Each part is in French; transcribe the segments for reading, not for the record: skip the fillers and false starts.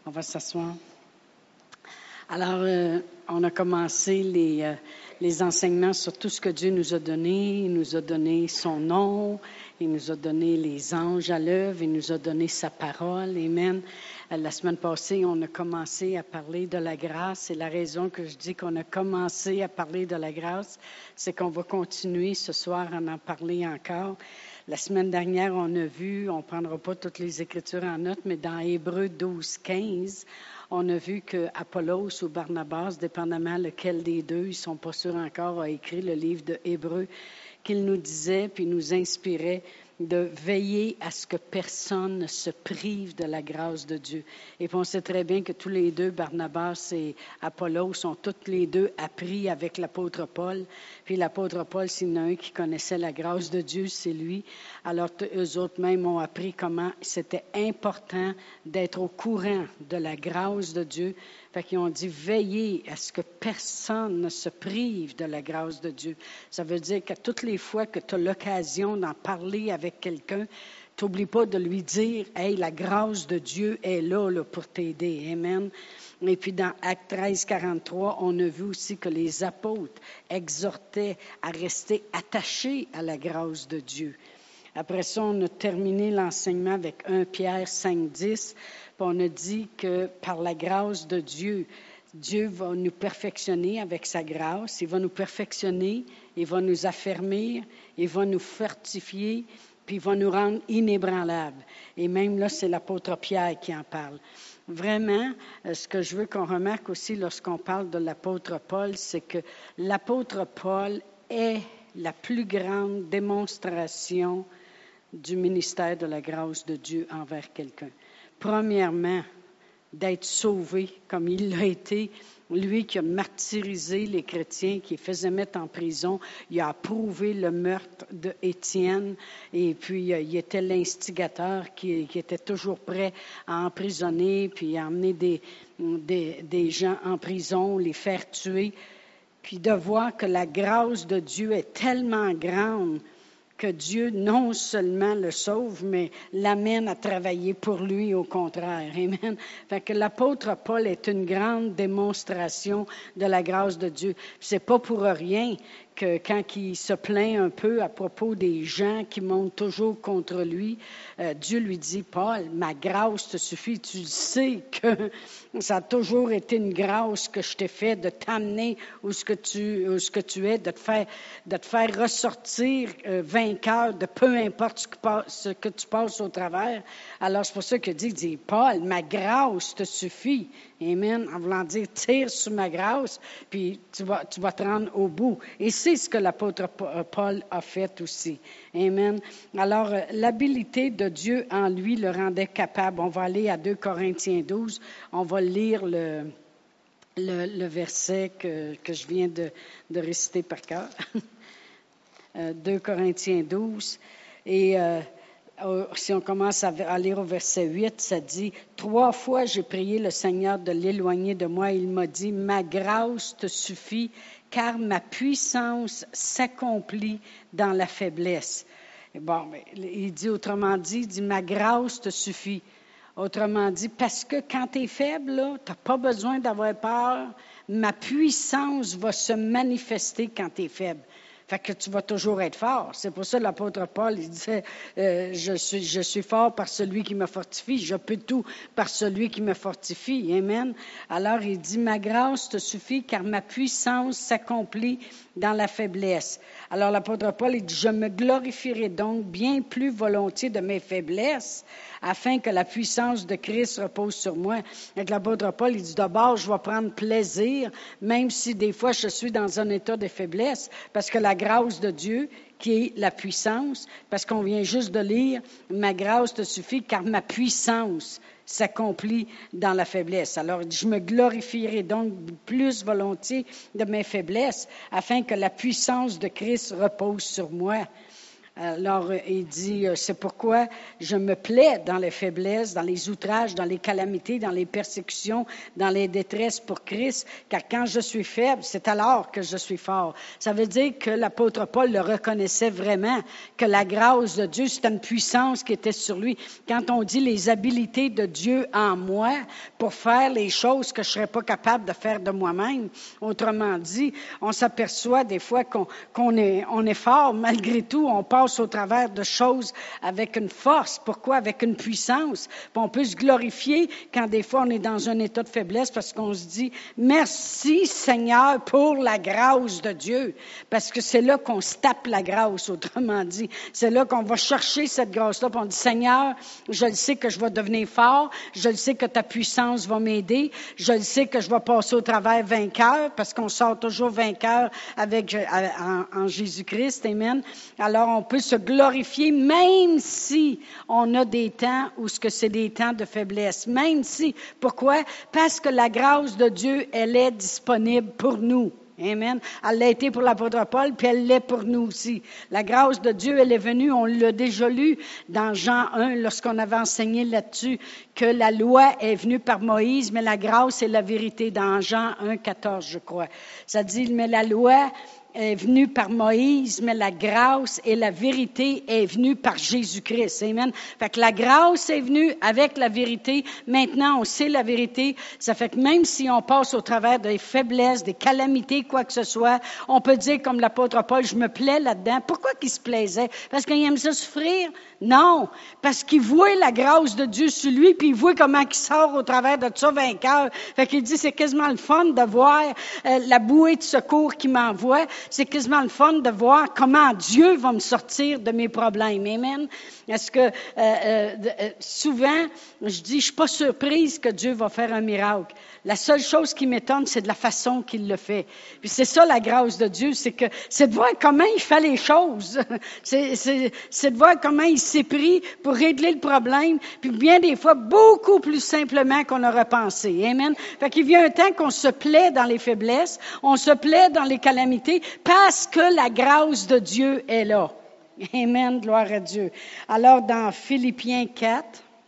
On va s'asseoir. Alors, on a commencé les enseignements sur tout ce que Dieu nous a donné. Il nous a donné son nom, il nous a donné les anges à l'œuvre, il nous a donné sa parole. Amen. La semaine passée, on a commencé à parler de la grâce. Et la raison que je dis qu'on a commencé à parler de la grâce, c'est qu'on va continuer ce soir à en parler encore. La semaine dernière, on a vu, on ne prendra pas toutes les Écritures en note, mais dans Hébreux 12, 15, on a vu que Apollos ou Barnabas, dépendamment lequel des deux, ils ne sont pas sûrs encore, a écrit le livre de Hébreux, qu'il nous disait puis nous inspirait de veiller à ce que personne ne se prive de la grâce de Dieu. Et puis on sait très bien que tous les deux, Barnabas et Apollos, ont tous les deux appris avec l'apôtre Paul. Puis l'apôtre Paul, s'il y en a un qui connaissait la grâce de Dieu, c'est lui. Alors eux autres même ont appris comment c'était important d'être au courant de la grâce de Dieu. Fait qu'ils ont dit, veillez à ce que personne ne se prive de la grâce de Dieu. Ça veut dire que toutes les fois que tu as l'occasion d'en parler avec quelqu'un, t'oublie pas de lui dire, hey, la grâce de Dieu est là pour t'aider. Amen. Et puis dans Actes 13, 43, on a vu aussi que les apôtres exhortaient à rester attachés à la grâce de Dieu. Après ça, on a terminé l'enseignement avec 1 Pierre 5, 10. Puis on a dit que par la grâce de Dieu, Dieu va nous perfectionner avec sa grâce. Il va nous perfectionner, il va nous affermir, il va nous fortifier, puis il va nous rendre inébranlables. Et même là, c'est l'apôtre Pierre qui en parle. Vraiment, ce que je veux qu'on remarque aussi lorsqu'on parle de l'apôtre Paul, c'est que l'apôtre Paul est la plus grande démonstration du ministère de la grâce de Dieu envers quelqu'un. Premièrement, d'être sauvé comme il l'a été, lui qui a martyrisé les chrétiens, qui les faisait mettre en prison, il a approuvé le meurtre d'Étienne et puis il était l'instigateur qui était toujours prêt à emprisonner puis à emmener des gens en prison, les faire tuer. Puis de voir que la grâce de Dieu est tellement grande que Dieu non seulement le sauve, mais l'amène à travailler pour lui au contraire. Amen. Fait que l'apôtre Paul est une grande démonstration de la grâce de Dieu. C'est pas pour rien que quand il se plaint un peu à propos des gens qui montent toujours contre lui, Dieu lui dit, Paul, ma grâce te suffit. Tu sais que ça a toujours été une grâce que je t'ai fait de t'amener où ce que tu es, de te faire ressortir vainqueur de peu importe ce que tu passes au travers. Alors c'est pour ça que Dieu dit, Paul, ma grâce te suffit. Amen. En voulant dire, tire sur ma grâce, puis tu vas te rendre au bout. Et c'est ce que l'apôtre Paul a fait aussi. Amen. Alors, l'habilité de Dieu en lui le rendait capable. On va aller à 2 Corinthiens 12. On va lire le verset que je viens de réciter par cœur. 2 Corinthiens 12. Et si on commence à lire au verset 8, ça dit, « 3 fois j'ai prié le Seigneur de l'éloigner de moi. Il m'a dit, ma grâce te suffit, car ma puissance s'accomplit dans la faiblesse. » Bon, il dit autrement dit, ma grâce te suffit. Autrement dit, parce que quand tu es faible, tu n'as pas besoin d'avoir peur. Ma puissance va se manifester quand tu es faible. Fait que tu vas toujours être fort. C'est pour ça que l'apôtre Paul, il disait, je suis fort par celui qui me fortifie. Je peux tout par celui qui me fortifie. Amen. Alors, il dit, ma grâce te suffit car ma puissance s'accomplit dans la faiblesse. Alors, l'apôtre Paul, il dit, je me glorifierai donc bien plus volontiers de mes faiblesses afin que la puissance de Christ repose sur moi. Avec l'apôtre Paul, il dit, d'abord, je vais prendre plaisir, même si des fois je suis dans un état de faiblesse, parce que la grâce de Dieu, qui est la puissance, parce qu'on vient juste de lire, ma grâce te suffit, car ma puissance s'accomplit dans la faiblesse. Alors, je me glorifierai donc plus volontiers de mes faiblesses, afin que la puissance de Christ repose sur moi. Alors, il dit, c'est pourquoi je me plais dans les faiblesses, dans les outrages, dans les calamités, dans les persécutions, dans les détresses pour Christ, car quand je suis faible, c'est alors que je suis fort. Ça veut dire que l'apôtre Paul le reconnaissait vraiment, que la grâce de Dieu, c'était une puissance qui était sur lui. Quand on dit les habilités de Dieu en moi pour faire les choses que je ne serais pas capable de faire de moi-même, autrement dit, on s'aperçoit des fois qu'on est fort, malgré tout, on passe au travers de choses avec une force. Pourquoi? Avec une puissance. Puis on peut se glorifier quand des fois on est dans un état de faiblesse parce qu'on se dit « Merci Seigneur pour la grâce de Dieu ». Parce que c'est là qu'on se tape la grâce, autrement dit. C'est là qu'on va chercher cette grâce-là. Puis on dit « Seigneur, je le sais que je vais devenir fort. Je le sais que ta puissance va m'aider. Je le sais que je vais passer au travers vainqueur parce qu'on sort toujours vainqueur en Jésus-Christ. Amen. Alors, on peut se glorifier même si on a des temps où c'est des temps de faiblesse. Même si. Pourquoi? Parce que la grâce de Dieu, elle est disponible pour nous. Amen. Elle l'a été pour l'apôtre Paul, puis elle l'est pour nous aussi. La grâce de Dieu, elle est venue, on l'a déjà lu dans Jean 1, lorsqu'on avait enseigné là-dessus, que la loi est venue par Moïse, mais la grâce et la vérité, dans Jean 1, 14, je crois. Ça dit, mais la loi est venue par Moïse, mais la grâce et la vérité est venue par Jésus-Christ. Amen. Fait que la grâce est venue avec la vérité. Maintenant, on sait la vérité. Ça fait que même si on passe au travers des faiblesses, des calamités, quoi que ce soit, on peut dire comme l'apôtre Paul, je me plais là-dedans. Pourquoi qu'il se plaisait? Parce qu'il aime ça souffrir? Non. Parce qu'il voit la grâce de Dieu sur lui, puis il voit comment il sort au travers de ça vainqueur. Fait qu'il dit, c'est quasiment le fun de voir la bouée de secours qu'il m'envoie. C'est quasiment le fun de voir comment Dieu va me sortir de mes problèmes. Amen. Est-ce que souvent, je dis, je suis pas surprise que Dieu va faire un miracle. La seule chose qui m'étonne, c'est de la façon qu'il le fait. Puis c'est ça la grâce de Dieu, c'est de voir comment il fait les choses. c'est de voir comment il s'est pris pour régler le problème, puis bien des fois, beaucoup plus simplement qu'on aurait pensé. Amen. Fait qu'il vient un temps qu'on se plaît dans les faiblesses, on se plaît dans les calamités, parce que la grâce de Dieu est là. Amen, gloire à Dieu. Alors, dans Philippiens 4,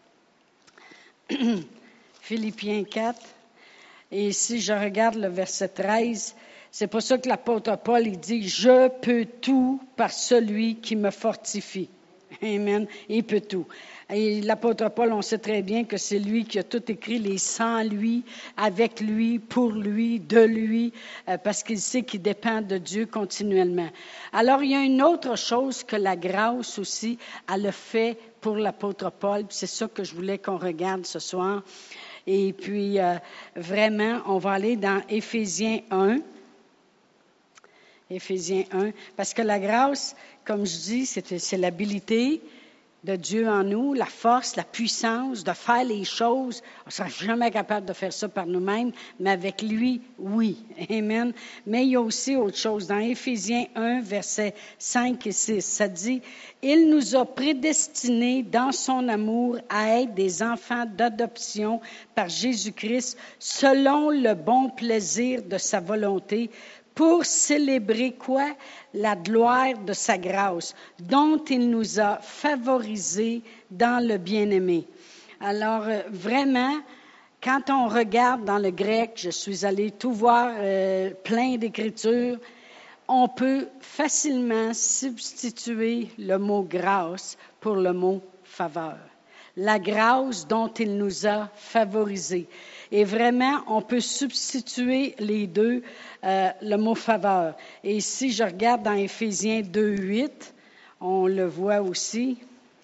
Philippiens 4, et si je regarde le verset 13, c'est pour ça que l'apôtre Paul, il dit « Je peux tout par celui qui me fortifie ». Amen. Il peut tout. Et l'apôtre Paul, on sait très bien que c'est lui qui a tout écrit, les sans lui, avec lui, pour lui, de lui, parce qu'il sait qu'il dépend de Dieu continuellement. Alors, il y a une autre chose que la grâce aussi, elle a fait pour l'apôtre Paul. C'est ça que je voulais qu'on regarde ce soir. Et puis, vraiment, on va aller dans Éphésiens 1. Éphésiens 1. Parce que la grâce, comme je dis, c'est l'habilité de Dieu en nous, la force, la puissance de faire les choses. On ne sera jamais capable de faire ça par nous-mêmes, mais avec lui, oui. Amen. Mais il y a aussi autre chose. Dans Éphésiens 1, versets 5 et 6, ça dit « Il nous a prédestinés dans son amour à être des enfants d'adoption par Jésus-Christ, selon le bon plaisir de sa volonté, pour célébrer quoi? La gloire de sa grâce, dont il nous a favorisés dans le bien-aimé. » Alors, vraiment, quand on regarde dans le grec, je suis allée tout voir, plein d'écritures, on peut facilement substituer le mot grâce pour le mot faveur. La grâce dont il nous a favorisés. Et vraiment, on peut substituer les deux, le mot faveur. Et si je regarde dans Éphésiens 2, 8, on le voit aussi.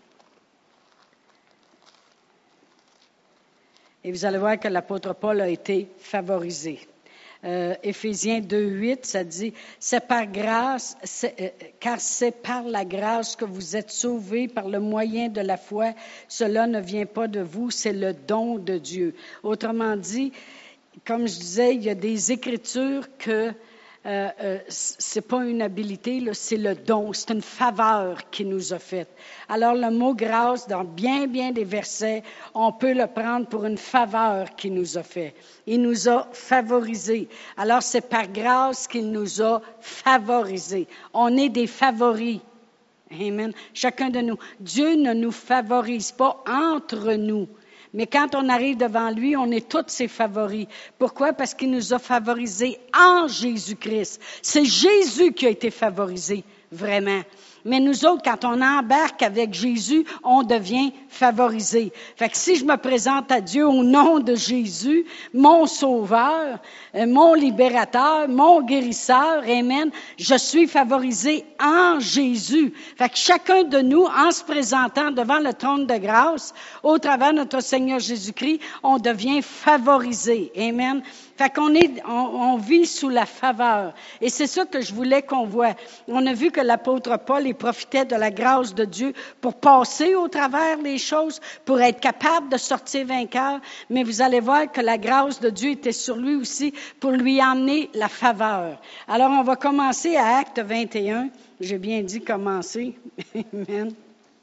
Et vous allez voir que l'apôtre Paul a été favorisé. Éphésiens 2, 8, ça dit « C'est par grâce, car c'est par la grâce que vous êtes sauvés par le moyen de la foi. Cela ne vient pas de vous, c'est le don de Dieu. » Autrement dit, comme je disais, il y a des écritures que c'est pas une habilité, là, c'est le don, c'est une faveur qu'il nous a faite. Alors le mot grâce, dans bien des versets, on peut le prendre pour une faveur qu'il nous a fait. Il nous a favorisés. Alors c'est par grâce qu'il nous a favorisés. On est des favoris. Amen. Chacun de nous. Dieu ne nous favorise pas entre nous. Mais quand on arrive devant lui, on est tous ses favoris. Pourquoi? Parce qu'il nous a favorisés en Jésus-Christ. C'est Jésus qui a été favorisé, vraiment. Mais nous autres, quand on embarque avec Jésus, on devient favorisé. Fait que si je me présente à Dieu au nom de Jésus, mon sauveur, mon libérateur, mon guérisseur, amen, je suis favorisé en Jésus. Fait que chacun de nous, en se présentant devant le trône de grâce, au travers de notre Seigneur Jésus-Christ, on devient favorisé. Amen. Fait qu'on on vit sous la faveur. Et c'est ça que je voulais qu'on voit. On a vu que l'apôtre Paul, il profitait de la grâce de Dieu pour passer au travers des choses, pour être capable de sortir vainqueur. Mais vous allez voir que la grâce de Dieu était sur lui aussi pour lui emmener la faveur. Alors, on va commencer à Acte 21. J'ai bien dit commencer. Amen.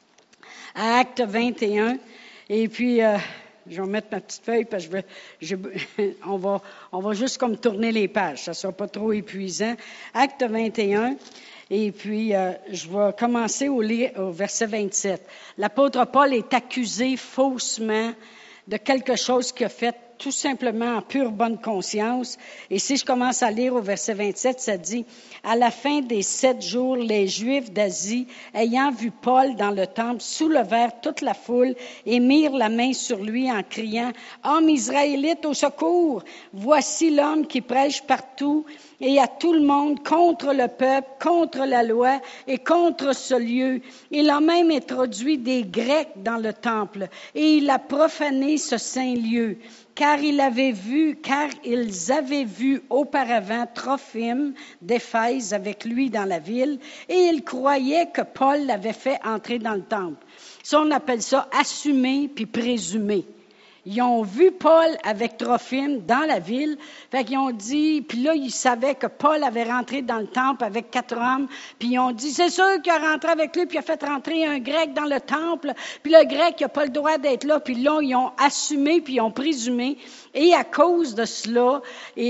À Acte 21. Et puis... je vais mettre ma petite feuille parce que on va juste comme tourner les pages. Ça ne sera pas trop épuisant. Acte 21. Et puis, je vais commencer au verset 27. L'apôtre Paul est accusé faussement de quelque chose qu'il a fait tout simplement en pure bonne conscience. Et si je commence à lire au verset 27, ça dit, « À la fin des 7 jours, les Juifs d'Asie, ayant vu Paul dans le temple, soulevèrent toute la foule et mirent la main sur lui en criant, « Homme israélite, au secours! Voici l'homme qui prêche partout et à tout le monde contre le peuple, contre la loi et contre ce lieu. Il a même introduit des Grecs dans le temple et il a profané ce saint lieu. » Car ils avaient vu auparavant Trophime d'Éphèse avec lui dans la ville, et ils croyaient que Paul l'avait fait entrer dans le temple. Ça, on appelle ça assumer puis présumer. Ils ont vu Paul avec Trophime dans la ville. Fait qu'ils ont dit, puis là, ils savaient que Paul avait rentré dans le temple avec 4 hommes. Puis ils ont dit, c'est sûr qu'il a rentré avec lui, puis il a fait rentrer un Grec dans le temple. Puis le Grec, il n'a pas le droit d'être là. Puis là, ils ont assumé, puis ils ont présumé. Et à cause de cela,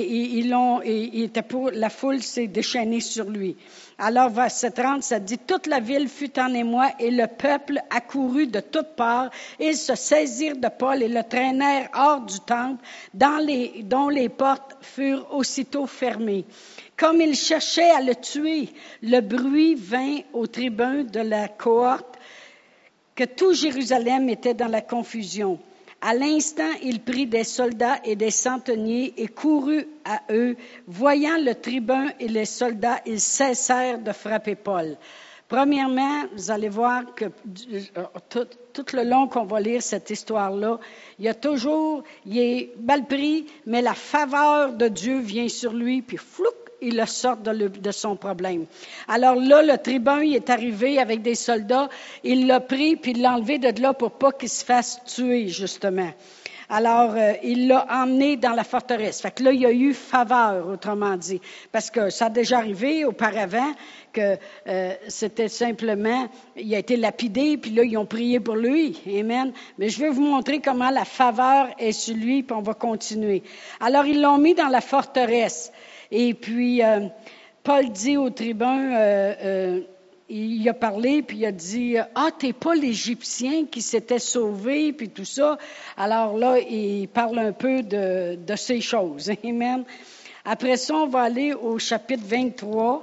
la foule s'est déchaînée sur lui. Alors, verset 30, ça dit, « Toute la ville fut en émoi et le peuple accourut de toutes parts. Ils se saisirent de Paul et le traînèrent hors du temple, dont les portes furent aussitôt fermées. Comme ils cherchaient à le tuer, le bruit vint aux tribuns de la cohorte que tout Jérusalem était dans la confusion. À l'instant, il prit des soldats et des centeniers et courut à eux. Voyant le tribun et les soldats, ils cessèrent de frapper Paul. » Premièrement, vous allez voir que tout le long qu'on va lire cette histoire-là, il est mal pris, mais la faveur de Dieu vient sur lui, puis flouc, il le sort de son problème. Alors là, le tribun, il est arrivé avec des soldats, il l'a pris, puis il l'a enlevé de là pour pas qu'il se fasse tuer, justement. Alors, il l'a emmené dans la forteresse. Fait que là, il y a eu faveur, autrement dit. Parce que ça a déjà arrivé auparavant que c'était simplement, il a été lapidé, puis là, ils ont prié pour lui. Amen. Mais je vais vous montrer comment la faveur est sur lui, puis on va continuer. Alors, ils l'ont mis dans la forteresse. Et puis, Paul dit au tribun, il a parlé, puis il a dit, « Ah, t'es pas l'Égyptien qui s'était sauvé, puis tout ça. » Alors là, il parle un peu de ces choses. Amen. Après ça, on va aller au chapitre 23.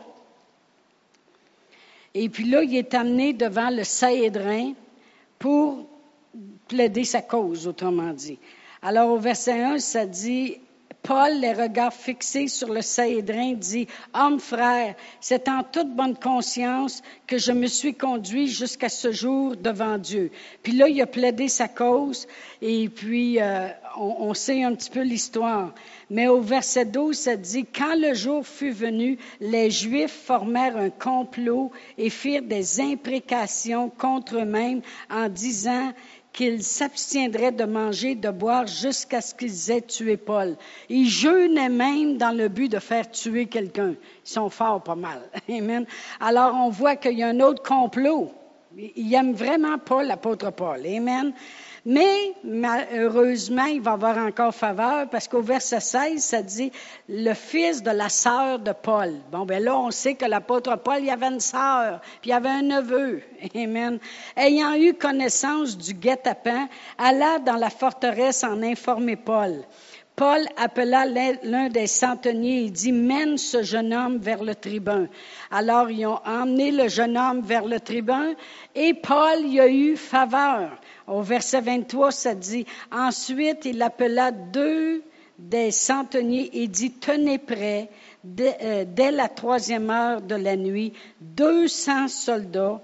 Et puis là, il est amené devant le Sanhédrin pour plaider sa cause, autrement dit. Alors, au verset 1, ça dit... Paul, les regards fixés sur le Sanhédrin, dit, « Homme frère, c'est en toute bonne conscience que je me suis conduit jusqu'à ce jour devant Dieu. » Puis là, il a plaidé sa cause, et puis on sait un petit peu l'histoire. Mais au verset 12, ça dit, « Quand le jour fut venu, les Juifs formèrent un complot et firent des imprécations contre eux-mêmes en disant, qu'ils s'abstiendraient de manger, de boire jusqu'à ce qu'ils aient tué Paul. Ils jeûnaient même dans le but de faire tuer quelqu'un. Ils sont forts pas mal. Amen. Alors, on voit qu'il y a un autre complot. Ils n'aiment vraiment pas l'apôtre Paul. Amen. Mais, malheureusement, il va avoir encore faveur parce qu'au verset 16, ça dit « le fils de la sœur de Paul ». Bon, ben là, on sait que l'apôtre Paul, il y avait une sœur, puis il y avait un neveu. Amen. Ayant eu connaissance du guet-apens, alla dans la forteresse en informer Paul. Paul appela l'un des centeniers et dit « Mène ce jeune homme vers le tribun ». Alors, ils ont emmené le jeune homme vers le tribun et Paul y a eu faveur. Au verset 23, ça dit « Ensuite, il appela 2 des centeniers et dit « Tenez prêt, dès la 3e heure de la nuit, 200 soldats,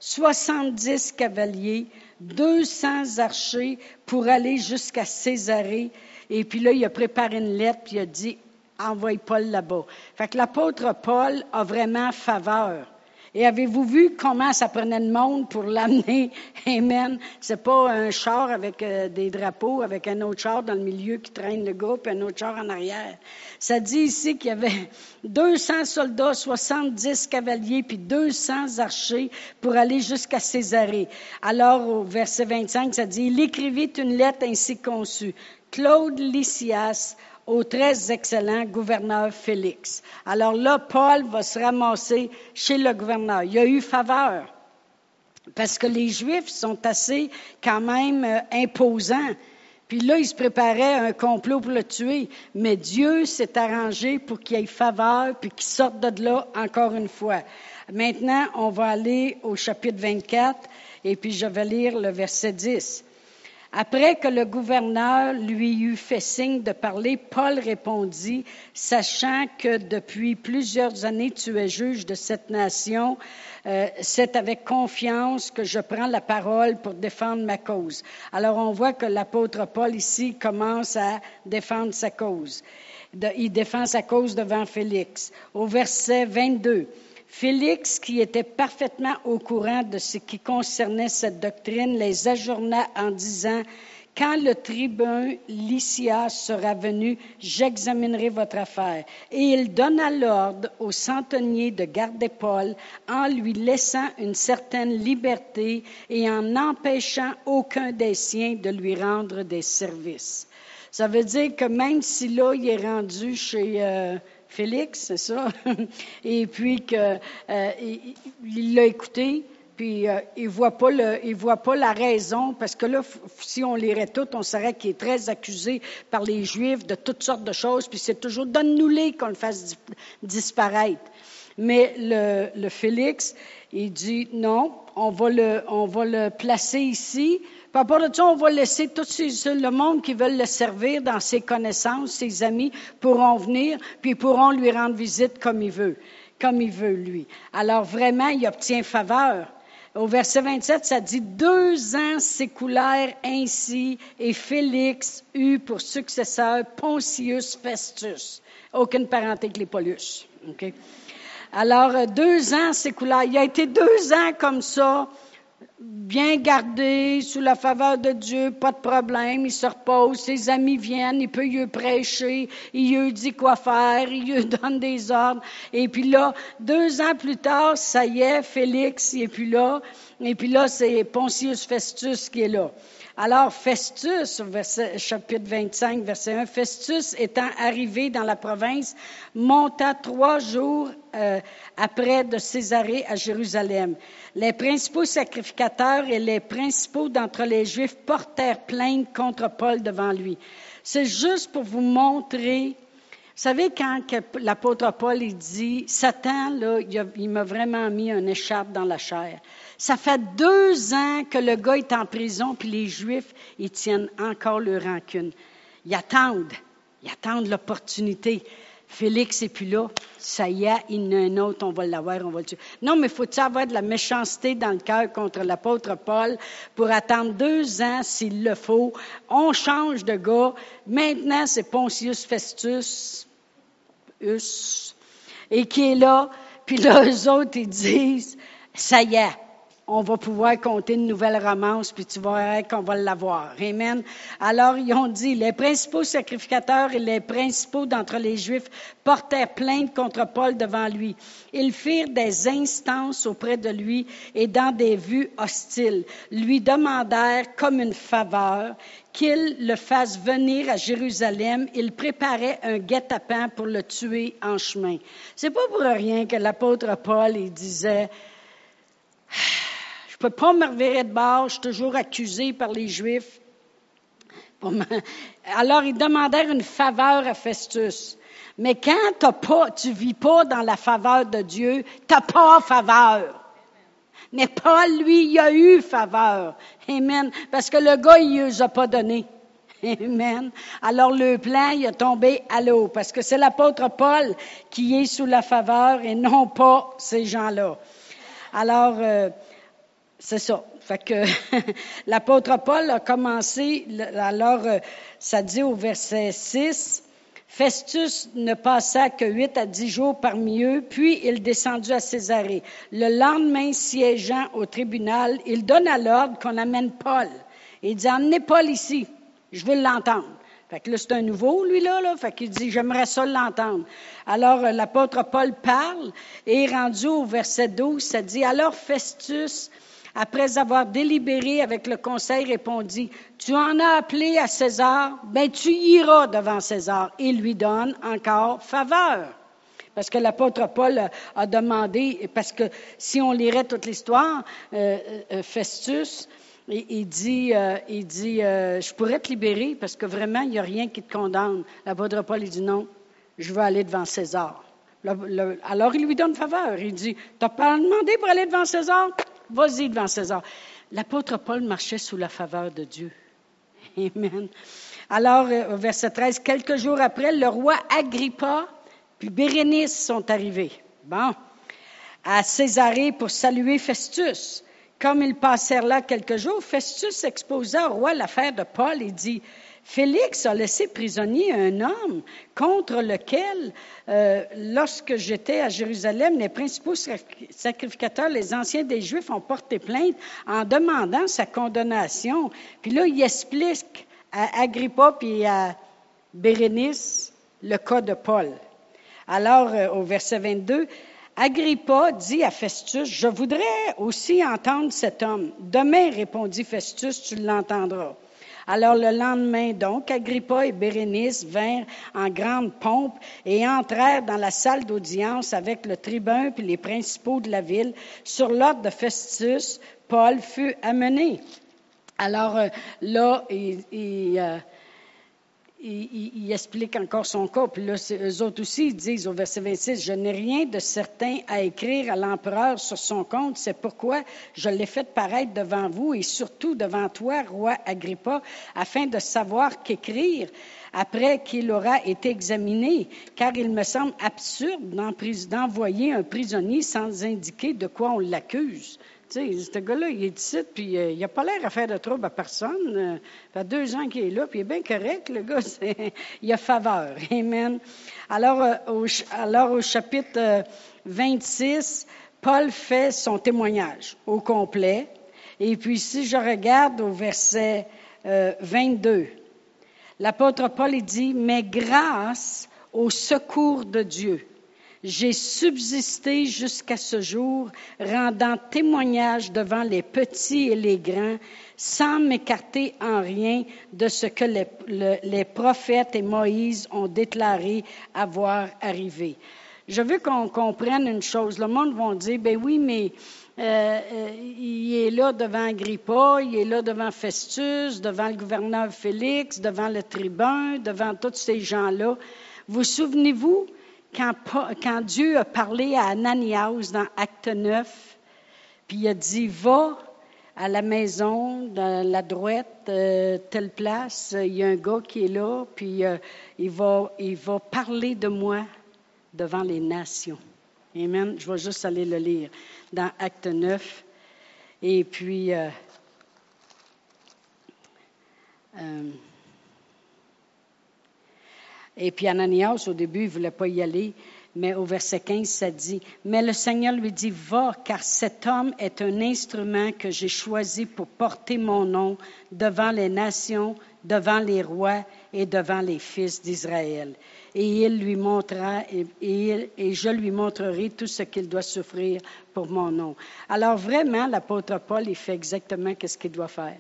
70 cavaliers, 200 archers pour aller jusqu'à Césarée. » Et puis là, il a préparé une lettre, puis il a dit, envoie Paul là-bas. Fait que l'apôtre Paul a vraiment faveur. Et avez-vous vu comment ça prenait le monde pour l'amener? Amen. C'est pas un char avec des drapeaux, avec un autre char dans le milieu qui traîne le gars, puis un autre char en arrière. Ça dit ici qu'il y avait 200 soldats, 70 cavaliers, puis 200 archers pour aller jusqu'à Césarée. Alors, au verset 25, ça dit, il écrivit une lettre ainsi conçue. Claude Lysias, au très excellent gouverneur Félix. Alors là, Paul va se ramasser chez le gouverneur. Il a eu faveur, parce que les Juifs sont assez quand même imposants. Puis là, ils se préparaient à un complot pour le tuer. Mais Dieu s'est arrangé pour qu'il ait faveur, puis qu'il sorte de là encore une fois. Maintenant, on va aller au chapitre 24, et puis je vais lire le verset 10. Après que le gouverneur lui eut fait signe de parler, Paul répondit, « Sachant que depuis plusieurs années tu es juge de cette nation, c'est avec confiance que je prends la parole pour défendre ma cause. » Alors on voit que l'apôtre Paul ici commence à défendre sa cause. Il défend sa cause devant Félix. Au verset 22. Félix, qui était parfaitement au courant de ce qui concernait cette doctrine, les ajourna en disant, « Quand le tribun Lysias sera venu, j'examinerai votre affaire. » Et il donna l'ordre au centenier de garder Paul en lui laissant une certaine liberté et en n'empêchant aucun des siens de lui rendre des services. Ça veut dire que même si là, il est rendu chez Félix, c'est ça, et puis il l'a écouté, puis il voit pas la raison, parce que là, si on lirait tout, on saurait qu'il est très accusé par les Juifs de toutes sortes de choses, puis c'est toujours donne-nous-les qu'on le fasse disparaître. Mais le Félix, il dit non, on va le placer ici. Puis à part de ça, on va laisser tout le monde qui veut le servir dans ses connaissances, ses amis, pourront venir, puis ils pourront lui rendre visite comme il veut lui. Alors vraiment, il obtient faveur. Au verset 27, ça dit « 2 ans s'écoulèrent ainsi, et Félix eut pour successeur Pontius Festus. » Aucune parenté avec les Paulus. Okay? Alors, 2 ans s'écoulèrent. Il a été 2 ans comme ça, bien gardé, sous la faveur de Dieu, pas de problème, il se repose, ses amis viennent, il peut lui prêcher, il lui dit quoi faire, il lui donne des ordres. Et puis là, 2 ans plus tard, ça y est, Félix, il est plus là. Et puis là, c'est Pontius Festus qui est là. Alors, Festus, chapitre 25, verset 1, Festus étant arrivé dans la province, monta 3 jours après de Césarée à Jérusalem. Les principaux sacrificateurs et les principaux d'entre les Juifs portèrent plainte contre Paul devant lui. C'est juste pour vous montrer, vous savez, quand l'apôtre Paul il dit, Satan, là, il m'a vraiment mis une écharpe dans la chair. Ça fait 2 ans que le gars est en prison, puis les Juifs, ils tiennent encore leur rancune. Ils attendent l'opportunité. Félix n'est plus là, ça y est, il y en a un autre, on va l'avoir, on va le tuer. Non, mais faut-il avoir de la méchanceté dans le cœur contre l'apôtre Paul pour attendre 2 ans s'il le faut? On change de gars. Maintenant, c'est Pontius Festus, et qui est là. Puis là, eux autres, ils disent, ça y est, on va pouvoir compter une nouvelle romance, puis tu verras qu'on va l'avoir. Amen. Alors, ils ont dit, les principaux sacrificateurs et les principaux d'entre les Juifs portèrent plainte contre Paul devant lui. Ils firent des instances auprès de lui et dans des vues hostiles, lui demandèrent comme une faveur qu'il le fasse venir à Jérusalem. Il préparait un guet-apens pour le tuer en chemin. C'est pas pour rien que l'apôtre Paul, il disait, je peux pas me revirer de bord, je suis toujours accusé par les Juifs. Alors, ils demandèrent une faveur à Festus. Mais quand tu vis pas dans la faveur de Dieu, t'as pas faveur. Mais Paul, lui, il a eu faveur. Amen. Parce que le gars, il ne les a pas donné. Amen. Alors, le plan, il est tombé à l'eau. Parce que c'est l'apôtre Paul qui est sous la faveur et non pas ces gens-là. Alors, c'est ça. Fait que l'apôtre Paul a commencé, alors, ça dit au verset 6, Festus ne passa que 8 à 10 jours parmi eux, puis il descendit à Césarée. Le lendemain, siégeant au tribunal, il donna l'ordre qu'on amène Paul. Il dit, amenez Paul ici, je veux l'entendre. Fait que là, c'est un nouveau, lui, là. Fait qu'il dit, j'aimerais ça l'entendre. Alors, l'apôtre Paul parle, et rendu au verset 12, ça dit, alors Festus, après avoir délibéré avec le conseil, répondit, tu en as appelé à César, ben tu iras devant César. Et lui donne encore faveur. Parce que l'apôtre Paul a demandé, parce que si on lirait toute l'histoire, Festus, il dit, je pourrais te libérer parce que vraiment, il n'y a rien qui te condamne. L'apôtre Paul, il dit non, je veux aller devant César. Alors, il lui donne faveur. Il dit, t'as pas demandé pour aller devant César? Vas-y devant César. L'apôtre Paul marchait sous la faveur de Dieu. Amen. Alors, au verset 13, quelques jours après, le roi Agrippa puis Bérénice sont arrivés. Bon, à Césarée pour saluer Festus. Comme ils passèrent là quelques jours, Festus exposa au roi l'affaire de Paul et dit, Félix a laissé prisonnier un homme contre lequel, lorsque j'étais à Jérusalem, les principaux sacrificateurs, les anciens des Juifs ont porté plainte en demandant sa condamnation. Puis là, il explique à Agrippa puis à Bérénice le cas de Paul. Alors, au verset 22, Agrippa dit à Festus, « Je voudrais aussi entendre cet homme. » « Demain, répondit Festus, tu l'entendras. » Alors le lendemain donc, Agrippa et Bérénice vinrent en grande pompe et entrèrent dans la salle d'audience avec le tribun puis les principaux de la ville. Sur l'ordre de Festus, Paul fut amené. Alors là, il explique encore son cas. Puis là, eux autres aussi, ils disent au verset 26, « Je n'ai rien de certain à écrire à l'empereur sur son compte. C'est pourquoi je l'ai fait paraître devant vous et surtout devant toi, roi Agrippa, afin de savoir qu'écrire après qu'il aura été examiné. Car il me semble absurde d'envoyer un prisonnier sans indiquer de quoi on l'accuse. » Tu sais, ce gars-là, il est ici, puis il n'a pas l'air à faire de trouble à personne. Ça fait 2 ans qu'il est là, puis il est bien correct, le gars. Il a faveur. Amen. Alors, au chapitre 26, Paul fait son témoignage au complet. Et puis, si je regarde au verset 22, l'apôtre Paul, il dit, « Mais grâce au secours de Dieu, j'ai subsisté jusqu'à ce jour, rendant témoignage devant les petits et les grands, sans m'écarter en rien de ce que les prophètes et Moïse ont déclaré avoir arrivé. » Je veux qu'on comprenne une chose. Le monde va dire, ben oui, mais il est là devant Agrippa, il est là devant Festus, devant le gouverneur Félix, devant le tribun, devant tous ces gens-là. Vous souvenez-vous? Quand Dieu a parlé à Ananias dans Acte 9, puis il a dit, va à la maison, dans la droite, telle place, il y a un gars qui est là, puis il va parler de moi devant les nations. Amen. Je vais juste aller le lire dans Acte 9. Et puis, Ananias, au début, il ne voulait pas y aller. Mais au verset 15, ça dit, « Mais le Seigneur lui dit, va, car cet homme est un instrument que j'ai choisi pour porter mon nom devant les nations, devant les rois et devant les fils d'Israël. Et il lui montrera, et je lui montrerai tout ce qu'il doit souffrir pour mon nom. » Alors vraiment, l'apôtre Paul, il fait exactement ce qu'il doit faire.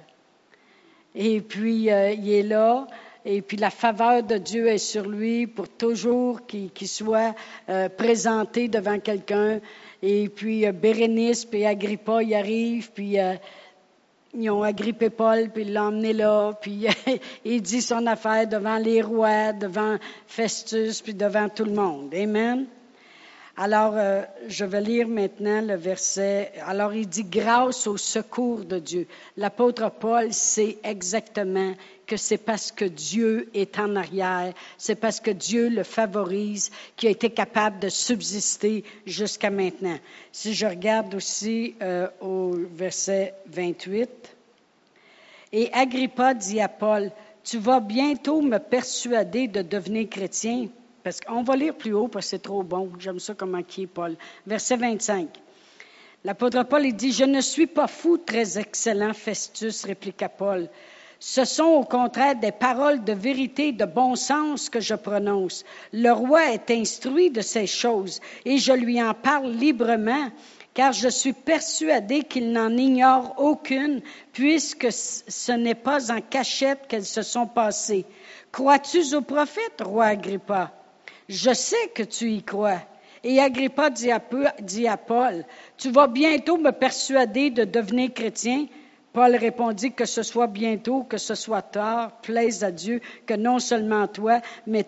Et puis, il est là. Et puis la faveur de Dieu est sur lui pour toujours qu'il soit présenté devant quelqu'un. Et puis Bérénice puis Agrippa, ils arrivent, puis ils ont agrippé Paul, puis ils l'ont emmené là, puis il dit son affaire devant les rois, devant Festus, puis devant tout le monde. Amen. Alors, je vais lire maintenant le verset. Alors, il dit « Grâce au secours de Dieu ». L'apôtre Paul sait exactement que c'est parce que Dieu est en arrière, c'est parce que Dieu le favorise, qu'il a été capable de subsister jusqu'à maintenant. Si je regarde aussi au verset 28, « Et Agrippa dit à Paul, « Tu vas bientôt me persuader de devenir chrétien. » Parce qu'on va lire plus haut parce que c'est trop bon. J'aime ça comment qui est Paul. Verset 25. L'apôtre Paul, il dit, « Je ne suis pas fou, très excellent Festus, répliqua Paul. Ce sont au contraire des paroles de vérité et de bon sens que je prononce. Le roi est instruit de ces choses et je lui en parle librement, car je suis persuadé qu'il n'en ignore aucune, puisque ce n'est pas en cachette qu'elles se sont passées. Crois-tu au prophète, roi Agrippa? Je sais que tu y crois. » Et Agrippa dit à Paul, « Tu vas bientôt me persuader de devenir chrétien. » Paul répondit, « Que ce soit bientôt, que ce soit tard, plaise à Dieu que non seulement toi, mais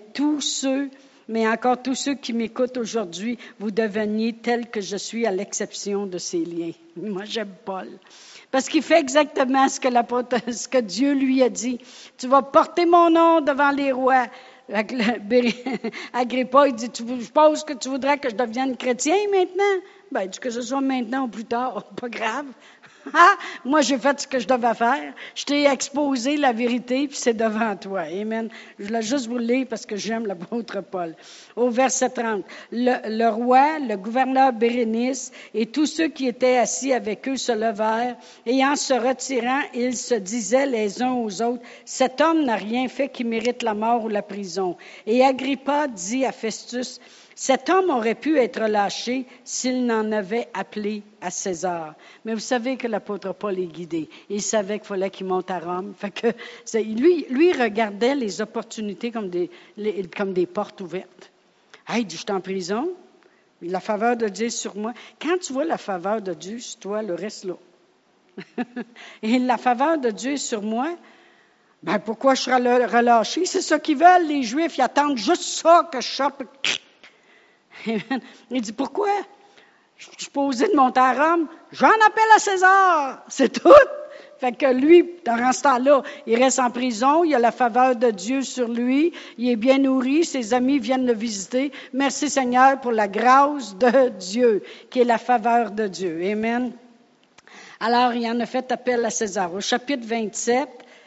encore tous ceux qui m'écoutent aujourd'hui, vous deveniez tels que je suis à l'exception de ces liens. » Moi, j'aime Paul. Parce qu'il fait exactement ce que Dieu lui a dit. « Tu vas porter mon nom devant les rois. » Agrippa, il dit, je pense que tu voudrais que je devienne chrétien maintenant? Ben, que ce soit maintenant ou plus tard, pas grave. Moi, j'ai fait ce que je devais faire. Je t'ai exposé la vérité, puis c'est devant toi. Amen. Je voulais juste vous le lire parce que j'aime l'apôtre Paul. Au verset 30, le roi, le gouverneur Bérénice et tous ceux qui étaient assis avec eux se levèrent, et en se retirant, ils se disaient les uns aux autres, « Cet homme n'a rien fait qui mérite la mort ou la prison. » Et Agrippa dit à Festus, « Cet homme aurait pu être lâché s'il n'en avait appelé à César. » Mais vous savez que l'apôtre Paul est guidé. Il savait qu'il fallait qu'il monte à Rome. Fait que lui regardait les opportunités comme des portes ouvertes. Hey, je suis en prison. La faveur de Dieu sur moi. Quand tu vois la faveur de Dieu sur toi, le reste là. Et la faveur de Dieu sur moi, ben pourquoi je serais relâché? C'est ça qu'ils veulent, les Juifs. Ils attendent juste ça que je sorte. Il dit, pourquoi? Je suis posé de monter à Rome. J'en appelle à César. C'est tout. Fait que lui, dans ce temps-là, il reste en prison. Il a la faveur de Dieu sur lui. Il est bien nourri. Ses amis viennent le visiter. Merci Seigneur pour la grâce de Dieu, qui est la faveur de Dieu. Amen. Alors, il en a fait appel à César. Au chapitre 27,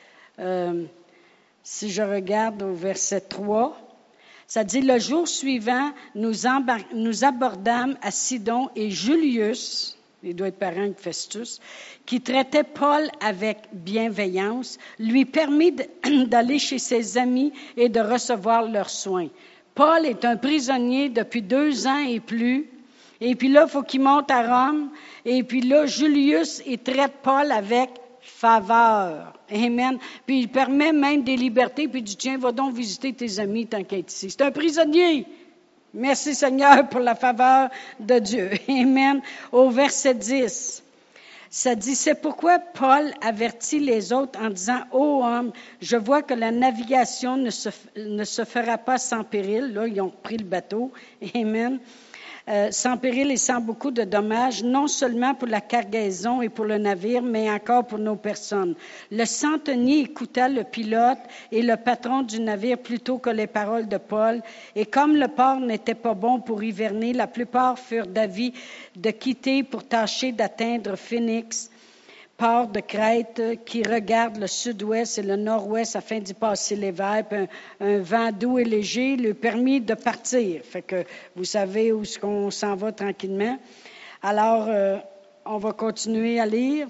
si je regarde au verset 3, ça dit, « Le jour suivant, nous abordâmes à Sidon et Julius, il doit être parent de Festus, qui traitait Paul avec bienveillance, lui permit d'aller chez ses amis et de recevoir leurs soins. Paul est un prisonnier depuis 2 ans et plus, et puis là, il faut qu'il monte à Rome, et puis là, Julius, il traite Paul avec faveur. Amen. Puis il permet même des libertés, puis il dit, tiens, va donc visiter tes amis tant qu'à être ici. C'est un prisonnier. Merci Seigneur pour la faveur de Dieu. Amen. Au verset 10, ça dit, c'est pourquoi Paul avertit les autres en disant, ô homme, je vois que la navigation ne se fera pas sans péril. Là, ils ont pris le bateau. Amen. Sans péril et sans beaucoup de dommages, non seulement pour la cargaison et pour le navire, mais encore pour nos personnes. Le centenier écouta le pilote et le patron du navire plutôt que les paroles de Paul, et comme le port n'était pas bon pour hiverner, la plupart furent d'avis de quitter pour tâcher d'atteindre Phénix. port de Crète qui regarde le sud-ouest et le nord-ouest afin d'y passer l'hiver. Puis un vent doux et léger lui permit de partir. Fait que vous savez où est-ce qu'on s'en va tranquillement. Alors, on va continuer à lire.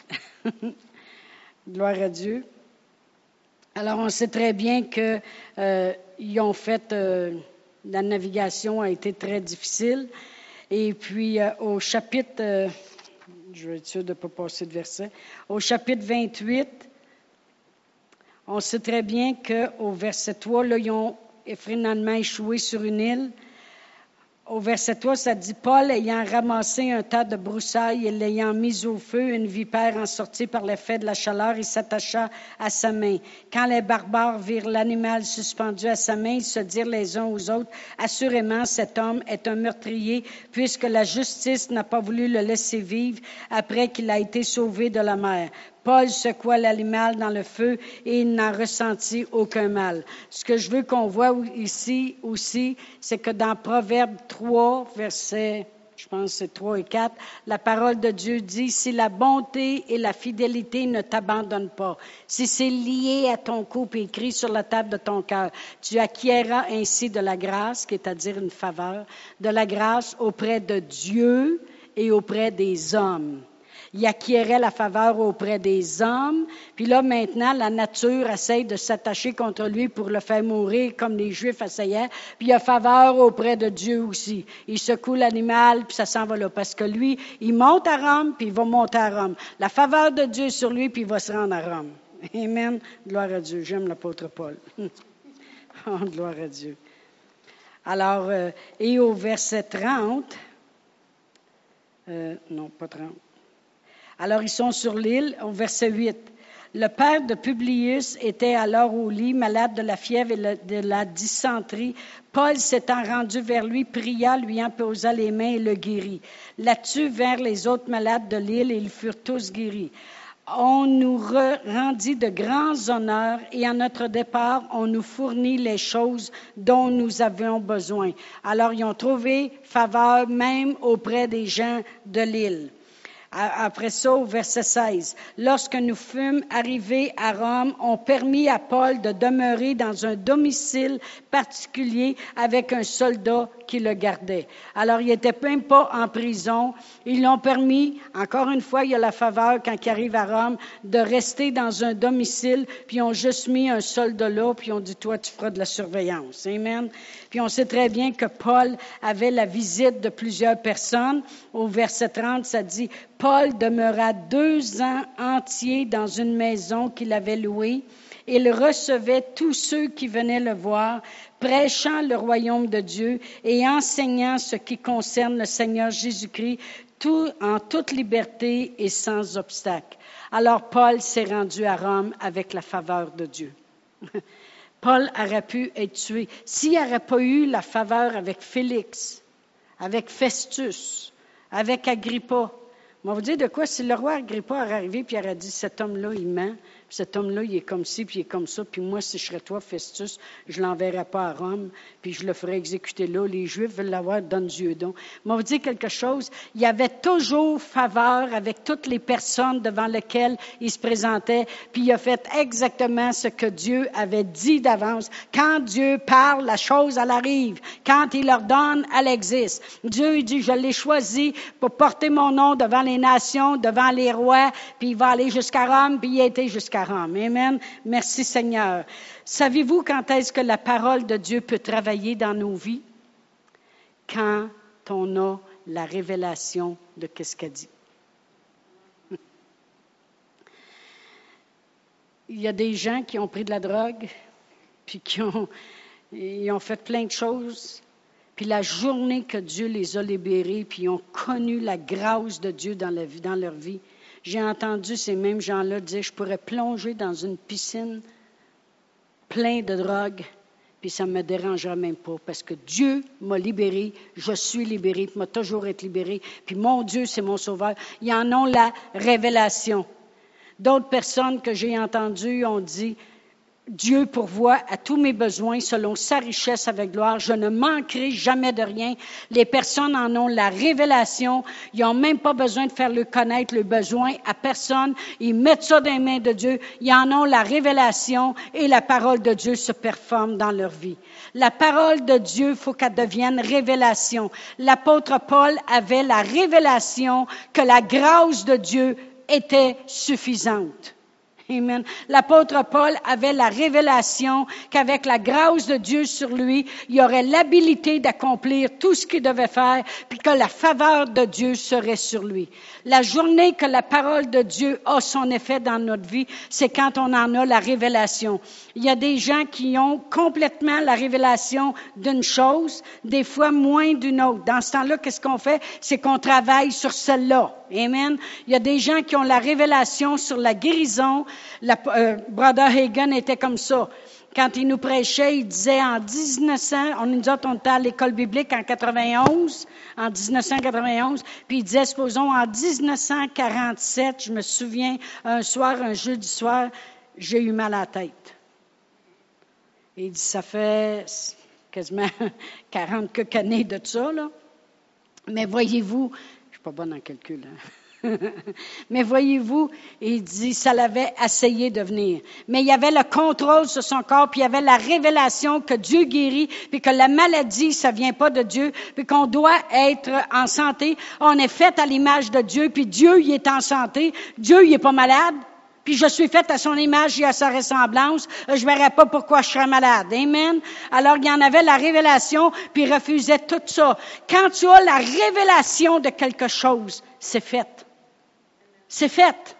Gloire à Dieu. Alors, on sait très bien qu'ils ont fait... la navigation a été très difficile. Et puis, au chapitre... je vais être sûr de ne pas passer de verset. Au chapitre 28, on sait très bien qu'au verset 3, là, ils ont finalement échoué sur une île. Au verset 3, ça dit « Paul, ayant ramassé un tas de broussailles et l'ayant mis au feu, une vipère en sortit par l'effet de la chaleur et s'attacha à sa main. Quand les barbares virent l'animal suspendu à sa main, ils se dirent les uns aux autres, « Assurément, cet homme est un meurtrier, puisque la justice n'a pas voulu le laisser vivre après qu'il a été sauvé de la mer. » Paul secoua l'animal dans le feu et il n'en ressentit aucun mal. Ce que je veux qu'on voit ici aussi, c'est que dans Proverbe 3, versets, je pense que c'est 3 et 4, la parole de Dieu dit, « Si la bonté et la fidélité ne t'abandonnent pas, si c'est lié à ton couple et écrit sur la table de ton cœur, tu acquierras ainsi de la grâce, qui est à dire une faveur, de la grâce auprès de Dieu et auprès des hommes. » Il acquérait la faveur auprès des hommes. Puis là, maintenant, la nature essaie de s'attacher contre lui pour le faire mourir comme les Juifs essayaient. Puis il a faveur auprès de Dieu aussi. Il secoue l'animal, puis ça s'en va là. Parce que lui, il monte à Rome, puis il va monter à Rome. La faveur de Dieu est sur lui, puis il va se rendre à Rome. Amen. Gloire à Dieu. J'aime l'apôtre Paul. Oh, gloire à Dieu. Alors, et au verset 30, non, pas 30. Alors, ils sont sur l'île, au verset 8. Le père de Publius était alors au lit, malade de la fièvre et de la dysenterie. Paul, s'étant rendu vers lui, pria, lui imposa les mains et le guérit. Là-dessus vinrent les autres malades de l'île et ils furent tous guéris. On nous rendit de grands honneurs et à notre départ, on nous fournit les choses dont nous avions besoin. Alors, ils ont trouvé faveur même auprès des gens de l'île. Après ça, au verset 16, « Lorsque nous fûmes arrivés à Rome, on permit à Paul de demeurer dans un domicile particulier avec un soldat qui le gardait. » Alors, il n'était même pas en prison. Ils l'ont permis, encore une fois, il y a la faveur quand il arrive à Rome, de rester dans un domicile, puis ils ont juste mis un soldat là, puis ils ont dit, « Toi, tu feras de la surveillance. » Amen. Puis on sait très bien que Paul avait la visite de plusieurs personnes. Au verset 30, ça dit, « Paul demeura 2 ans entiers dans une maison qu'il avait louée. Il recevait tous ceux qui venaient le voir, prêchant le royaume de Dieu et enseignant ce qui concerne le Seigneur Jésus-Christ en toute liberté et sans obstacle. » Alors Paul s'est rendu à Rome avec la faveur de Dieu. Paul aurait pu être tué. S'il n'aurait pas eu la faveur avec Félix, avec Festus, avec Agrippa, on va vous dire de quoi, si le roi Agrippa aurait arrivé et aurait dit, cet homme-là, il ment, puis cet homme-là, il est comme ci, puis il est comme ça, puis moi, si je serais toi, Festus, je ne l'enverrais pas à Rome, puis je le ferais exécuter là. Les Juifs veulent l'avoir, donne Dieu donc. On va vous dire quelque chose, il y avait toujours faveur avec toutes les personnes devant lesquelles il se présentait, puis il a fait exactement ce que Dieu avait dit d'avance. Quand Dieu parle, la chose, elle arrive. Quand il ordonne, elle existe. Dieu, il dit, je l'ai choisi pour porter mon nom devant les nations, devant les rois, puis il va aller jusqu'à Rome, puis il a été jusqu'à Rome. Amen. Merci Seigneur. Savez-vous quand est-ce que la parole de Dieu peut travailler dans nos vies? Quand on a la révélation de ce qu'elle dit. Il y a des gens qui ont pris de la drogue, puis ils ont fait plein de choses. Puis la journée que Dieu les a libérés, puis ils ont connu la grâce de Dieu dans leur vie, j'ai entendu ces mêmes gens-là dire, je pourrais plonger dans une piscine pleine de drogue, puis ça ne me dérangera même pas, parce que Dieu m'a libéré, je suis libéré, puis m'a toujours été libéré, puis mon Dieu, c'est mon sauveur. Ils en ont la révélation. D'autres personnes que j'ai entendues ont dit, Dieu pourvoit à tous mes besoins selon sa richesse avec gloire. Je ne manquerai jamais de rien. Les personnes en ont la révélation. Ils n'ont même pas besoin de faire le connaître, le besoin à personne. Ils mettent ça dans les mains de Dieu. Ils en ont la révélation et la parole de Dieu se performe dans leur vie. La parole de Dieu, il faut qu'elle devienne révélation. L'apôtre Paul avait la révélation que la grâce de Dieu était suffisante. Amen. L'apôtre Paul avait la révélation qu'avec la grâce de Dieu sur lui, il aurait l'habilité d'accomplir tout ce qu'il devait faire, puis que la faveur de Dieu serait sur lui. La journée que la parole de Dieu a son effet dans notre vie, c'est quand on en a la révélation. Il y a des gens qui ont complètement la révélation d'une chose, des fois moins d'une autre. Dans ce temps-là, qu'est-ce qu'on fait? C'est qu'on travaille sur celle-là. Amen. Il y a des gens qui ont la révélation sur la guérison. Brother Hagin était comme ça. Quand il nous prêchait, il disait en 1900, on était à l'école biblique en 1991, puis il disait, supposons, en 1947, je me souviens, un jeudi soir, j'ai eu mal à la tête. Et il dit, ça fait quasiment 40 quelques années de ça, là. Mais voyez-vous, je suis pas bonne en calcul, hein? Mais voyez-vous, il dit, ça l'avait essayé de venir. Mais il y avait le contrôle sur son corps, puis il y avait la révélation que Dieu guérit, puis que la maladie, ça vient pas de Dieu, puis qu'on doit être en santé. On est fait à l'image de Dieu, puis Dieu, il est en santé. Dieu, il est pas malade. Puis je suis faite à son image et à sa ressemblance. Je verrais pas pourquoi je serais malade. Amen. Alors, il y en avait la révélation, puis il refusait tout ça. Quand tu as la révélation de quelque chose, c'est fait. C'est fait.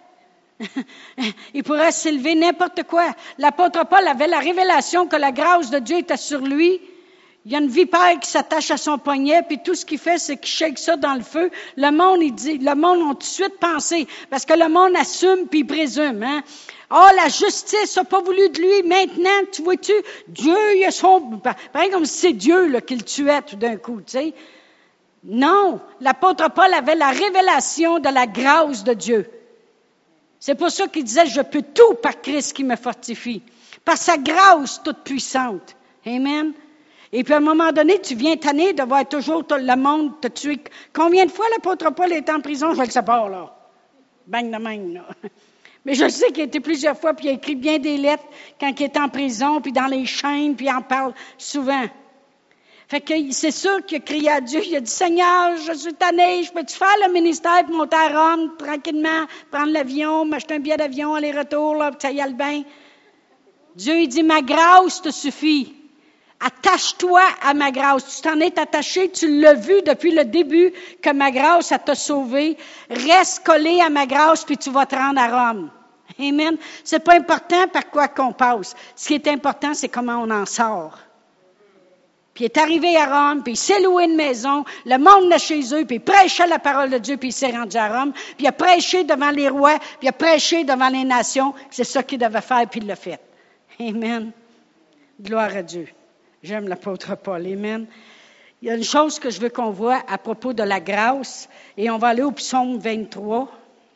Il pourrait s'élever n'importe quoi. L'apôtre Paul avait la révélation que la grâce de Dieu était sur lui. Il y a une vipère qui s'attache à son poignet, puis tout ce qu'il fait, c'est qu'il shake ça dans le feu. Le monde a tout de suite pensé, parce que le monde assume puis il présume, hein. Oh, la justice n'a pas voulu de lui. Maintenant, tu vois-tu, Dieu, il a son... Pareil comme si c'est Dieu là, qui le tuait tout d'un coup, tu sais. Non, l'apôtre Paul avait la révélation de la grâce de Dieu. C'est pour ça qu'il disait, je peux tout par Christ qui me fortifie. Par sa grâce toute puissante. Amen. Et puis à un moment donné, tu viens tanner de voir toujours le monde te tuer. Combien de fois l'apôtre Paul est en prison? Je le sais pas, là. Bang de même, là. Mais je sais qu'il a été plusieurs fois, puis il a écrit bien des lettres quand il est en prison, puis dans les chaînes, puis il en parle souvent. Fait que c'est sûr qu'il a crié à Dieu, il a dit, Seigneur, je suis tanné, je peux-tu faire le ministère pour monter à Rome, tranquillement, prendre l'avion, m'acheter un billet d'avion, aller-retour, là, puis ça y aille bien. Dieu, il dit, ma grâce te suffit. Attache-toi à ma grâce. Tu t'en es attaché, tu l'as vu depuis le début que ma grâce, elle t'a sauvé. Reste collé à ma grâce, puis tu vas te rendre à Rome. Amen. C'est pas important par quoi qu'on passe. Ce qui est important, c'est comment on en sort. Puis il est arrivé à Rome, puis il s'est loué une maison, le monde venait chez eux, puis il prêchait la parole de Dieu, puis il s'est rendu à Rome, puis il a prêché devant les rois, puis il a prêché devant les nations. C'est ça qu'il devait faire, puis il l'a fait. Amen. Gloire à Dieu. J'aime l'apôtre Paul. Amen. Il y a une chose que je veux qu'on voit à propos de la grâce, et on va aller au psaume 23.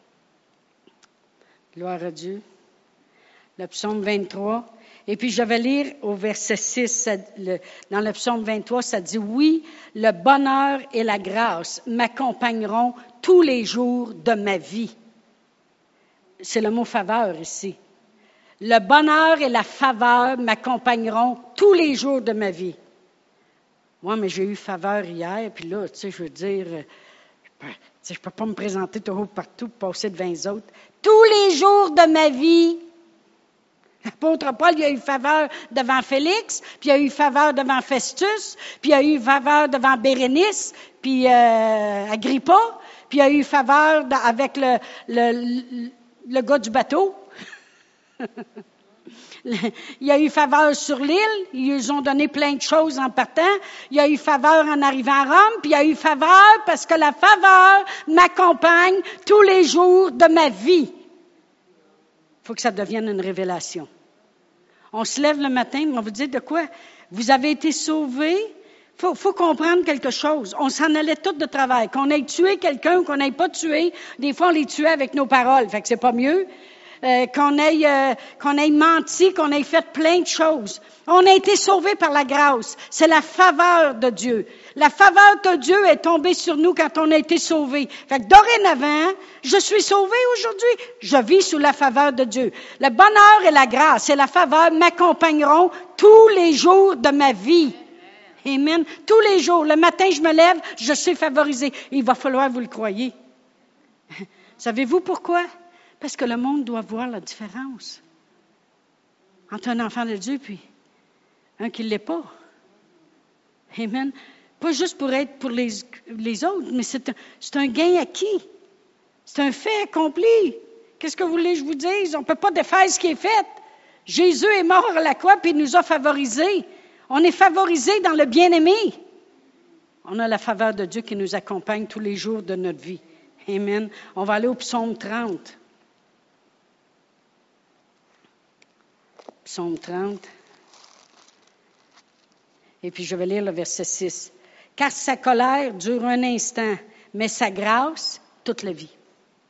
Gloire à Dieu. Le psaume 23. Et puis, je vais lire au verset 6, dans le psaume 23, ça dit, « Oui, le bonheur et la grâce m'accompagneront tous les jours de ma vie. » C'est le mot « faveur » ici. « Le bonheur et la faveur m'accompagneront tous les jours de ma vie. » Moi, mais j'ai eu faveur hier, puis là, tu sais, je veux dire, je peux pas me présenter toujours partout, passer devant les autres. Tous les jours de ma vie. L'apôtre Paul, il a eu faveur devant Félix, puis il a eu faveur devant Festus, puis il a eu faveur devant Bérénice, puis Agrippa, puis il a eu faveur avec le gars du bateau. Il a eu faveur sur l'île, ils lui ont donné plein de choses en partant. Il a eu faveur en arrivant à Rome, puis il a eu faveur parce que la faveur m'accompagne tous les jours de ma vie. Il faut que ça devienne une révélation. On se lève le matin, on vous dit de quoi? Vous avez été sauvés. Faut comprendre quelque chose. On s'en allait tous de travail. Qu'on ait tué quelqu'un ou qu'on n'ait pas tué, des fois on les tuait avec nos paroles, fait que c'est pas mieux. qu'on ait menti, qu'on ait fait plein de choses. On a été sauvés par la grâce. C'est la faveur de Dieu. La faveur de Dieu est tombée sur nous quand on a été sauvés. Fait que dorénavant, je suis sauvé aujourd'hui. Je vis sous la faveur de Dieu. Le bonheur et la grâce et la faveur m'accompagneront tous les jours de ma vie. Amen. Tous les jours. Le matin, je me lève, je suis favorisé. Il va falloir vous le croyez. Savez-vous pourquoi? Parce que le monde doit voir la différence entre un enfant de Dieu puis un qui ne l'est pas. Amen. Pas juste pour être pour les autres, mais c'est un gain acquis. C'est un fait accompli. Qu'est-ce que vous voulez que je vous dise? On ne peut pas défaire ce qui est fait. Jésus est mort à la croix puis il nous a favorisés. On est favorisés dans le bien-aimé. On a la faveur de Dieu qui nous accompagne tous les jours de notre vie. Amen. On va aller au psaume 30. Psaume 30. Et puis je vais lire le verset 6. Car sa colère dure un instant, mais sa grâce, toute la vie.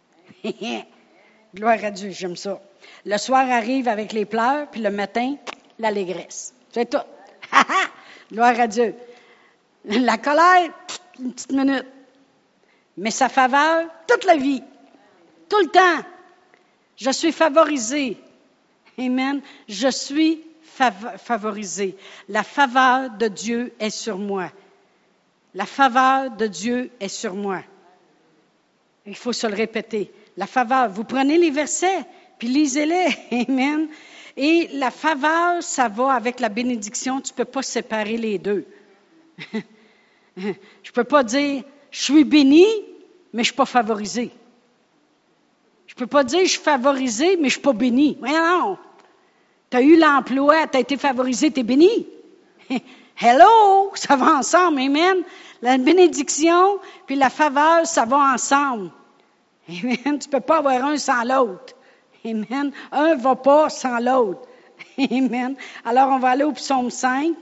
Gloire à Dieu, j'aime ça. Le soir arrive avec les pleurs, puis le matin, l'allégresse. C'est tout. Gloire à Dieu. La colère, une petite minute. Mais sa faveur, toute la vie. Tout le temps. Je suis favorisé. Amen. Je suis favorisé. La faveur de Dieu est sur moi. La faveur de Dieu est sur moi. Il faut se le répéter. La faveur. Vous prenez les versets, puis lisez-les. Amen. Et la faveur, ça va avec la bénédiction. Tu ne peux pas séparer les deux. Je ne peux pas dire, je suis béni, mais je ne suis pas favorisé. Je ne peux pas dire, je suis favorisé, mais je ne suis pas béni. Non. Tu as eu l'emploi, tu as été favorisé, tu es béni. Hello, ça va ensemble, amen. La bénédiction puis la faveur, ça va ensemble. Amen. Tu ne peux pas avoir un sans l'autre. Amen. Un ne va pas sans l'autre. Amen. Alors, on va aller au psaume 5.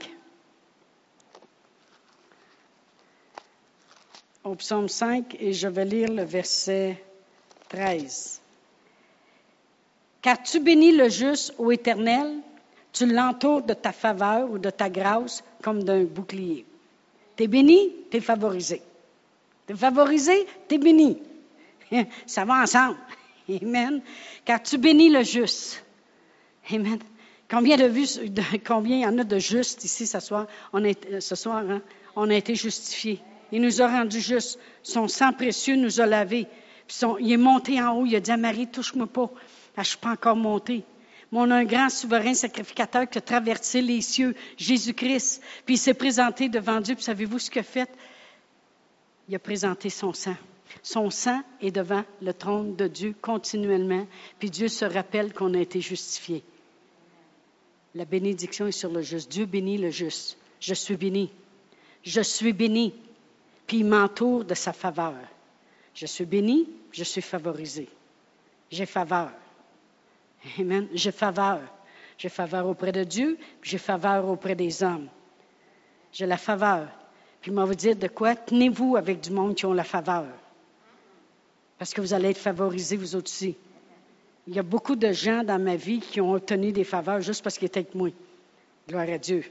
Au psaume 5, et je vais lire le verset 13. Car tu bénis le juste, ô Éternel, tu l'entoures de ta faveur ou de ta grâce comme d'un bouclier. Tu es béni, tu es favorisé. Tu es favorisé, tu es béni. Ça va ensemble. Amen. Car tu bénis le juste. Amen. Combien il y en a de justes ici ce soir? On a été justifiés. Il nous a rendus justes. Son sang précieux nous a lavés. Il est monté en haut. Il a dit à Marie, touche-moi pas. Je ne suis pas encore monté. Mais on a un grand souverain sacrificateur qui a traversé les cieux, Jésus-Christ. Puis il s'est présenté devant Dieu. Puis savez-vous ce qu'il a fait? Il a présenté son sang. Son sang est devant le trône de Dieu continuellement. Puis Dieu se rappelle qu'on a été justifié. La bénédiction est sur le juste. Dieu bénit le juste. Je suis béni. Je suis béni. Puis il m'entoure de sa faveur. Je suis béni, je suis favorisé. J'ai faveur. Amen. J'ai faveur. J'ai faveur auprès de Dieu, puis j'ai faveur auprès des hommes. J'ai la faveur. Puis moi, vous dire de quoi? Tenez-vous avec du monde qui ont la faveur. Parce que vous allez être favorisés, vous autres aussi. Il y a beaucoup de gens dans ma vie qui ont obtenu des faveurs juste parce qu'ils étaient avec moi. Gloire à Dieu.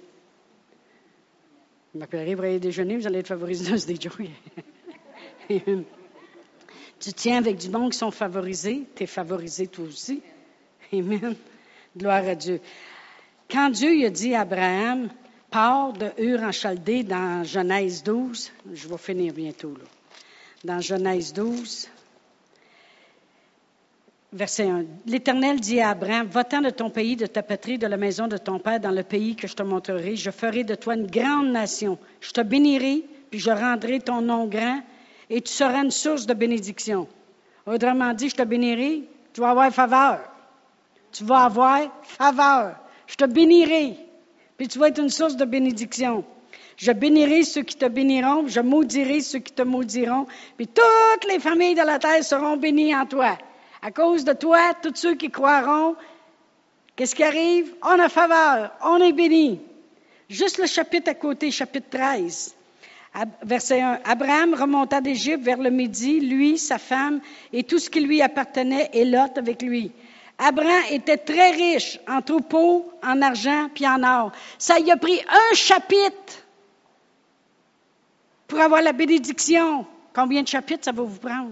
Vous m'appellerez pour aller déjeuner, vous allez être favorisés dans ce déjeuner. Tu tiens avec du monde qui sont favorisés, tu es favorisé toi aussi. Amen. Gloire à Dieu. Quand Dieu il a dit à Abraham, pars de Ur en Chaldée dans Genèse 12, je vais finir bientôt là. Dans Genèse 12, verset 1. L'Éternel dit à Abraham, va-t'en de ton pays, de ta patrie, de la maison de ton père, dans le pays que je te montrerai. Je ferai de toi une grande nation. Je te bénirai, puis je rendrai ton nom grand, et tu seras une source de bénédiction. Autrement dit, je te bénirai, tu vas avoir faveur. Tu vas avoir faveur. Je te bénirai, puis tu vas être une source de bénédiction. Je bénirai ceux qui te béniront, je maudirai ceux qui te maudiront, puis toutes les familles de la terre seront bénies en toi. À cause de toi, tous ceux qui croiront, qu'est-ce qui arrive? On a faveur, on est béni. Juste le chapitre à côté, chapitre 13, verset 1. Abraham remonta d'Égypte vers le midi, lui, sa femme et tout ce qui lui appartenait, et Lot avec lui. Abraham était très riche en troupeaux, en argent puis en or. Ça y a pris un chapitre pour avoir la bénédiction. Combien de chapitres ça va vous prendre?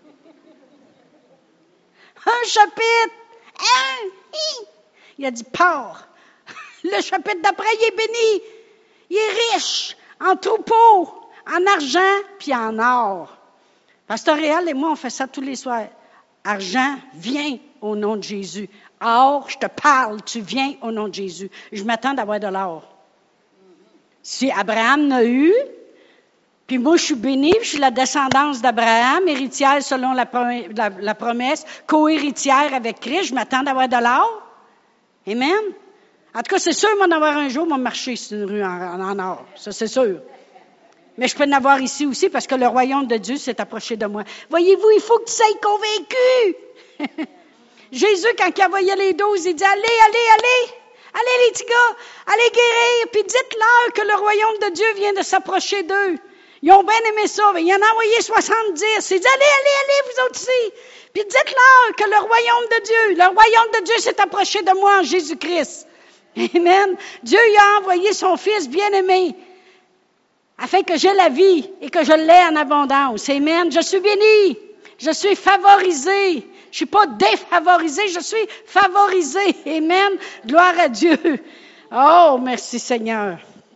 Un chapitre! Il a dit, pars. Le chapitre d'après, il est béni. Il est riche en troupeaux, en argent puis en or. Pasteur Réal et moi, on fait ça tous les soirs. Argent, viens au nom de Jésus. Or, je te parle, tu viens au nom de Jésus. Je m'attends d'avoir de l'or. Si Abraham n'a eu, puis moi je suis bénie, je suis la descendance d'Abraham, héritière selon la promesse, co-héritière avec Christ, je m'attends d'avoir de l'or. Amen. En tout cas, c'est sûr, m'en avoir un jour, mon marché, c'est une rue en or. Ça, c'est sûr. Mais je peux en avoir ici aussi parce que le royaume de Dieu s'est approché de moi. Voyez-vous, il faut que tu sois convaincu. Jésus, quand il envoyait les 12, il dit, allez les petits gars, allez guérir, puis dites-leur que le royaume de Dieu vient de s'approcher d'eux. Ils ont bien aimé ça, mais il en a envoyé 70. Il dit, allez, vous autres ici. Puis dites-leur que le royaume de Dieu s'est approché de moi en Jésus-Christ. Amen. Dieu y a envoyé son Fils bien-aimé, afin que j'aie la vie et que je l'ai en abondance. Amen. Je suis bénie. Je suis favorisée. Je ne suis pas défavorisée, je suis favorisée. Amen. Gloire à Dieu. Oh, merci Seigneur.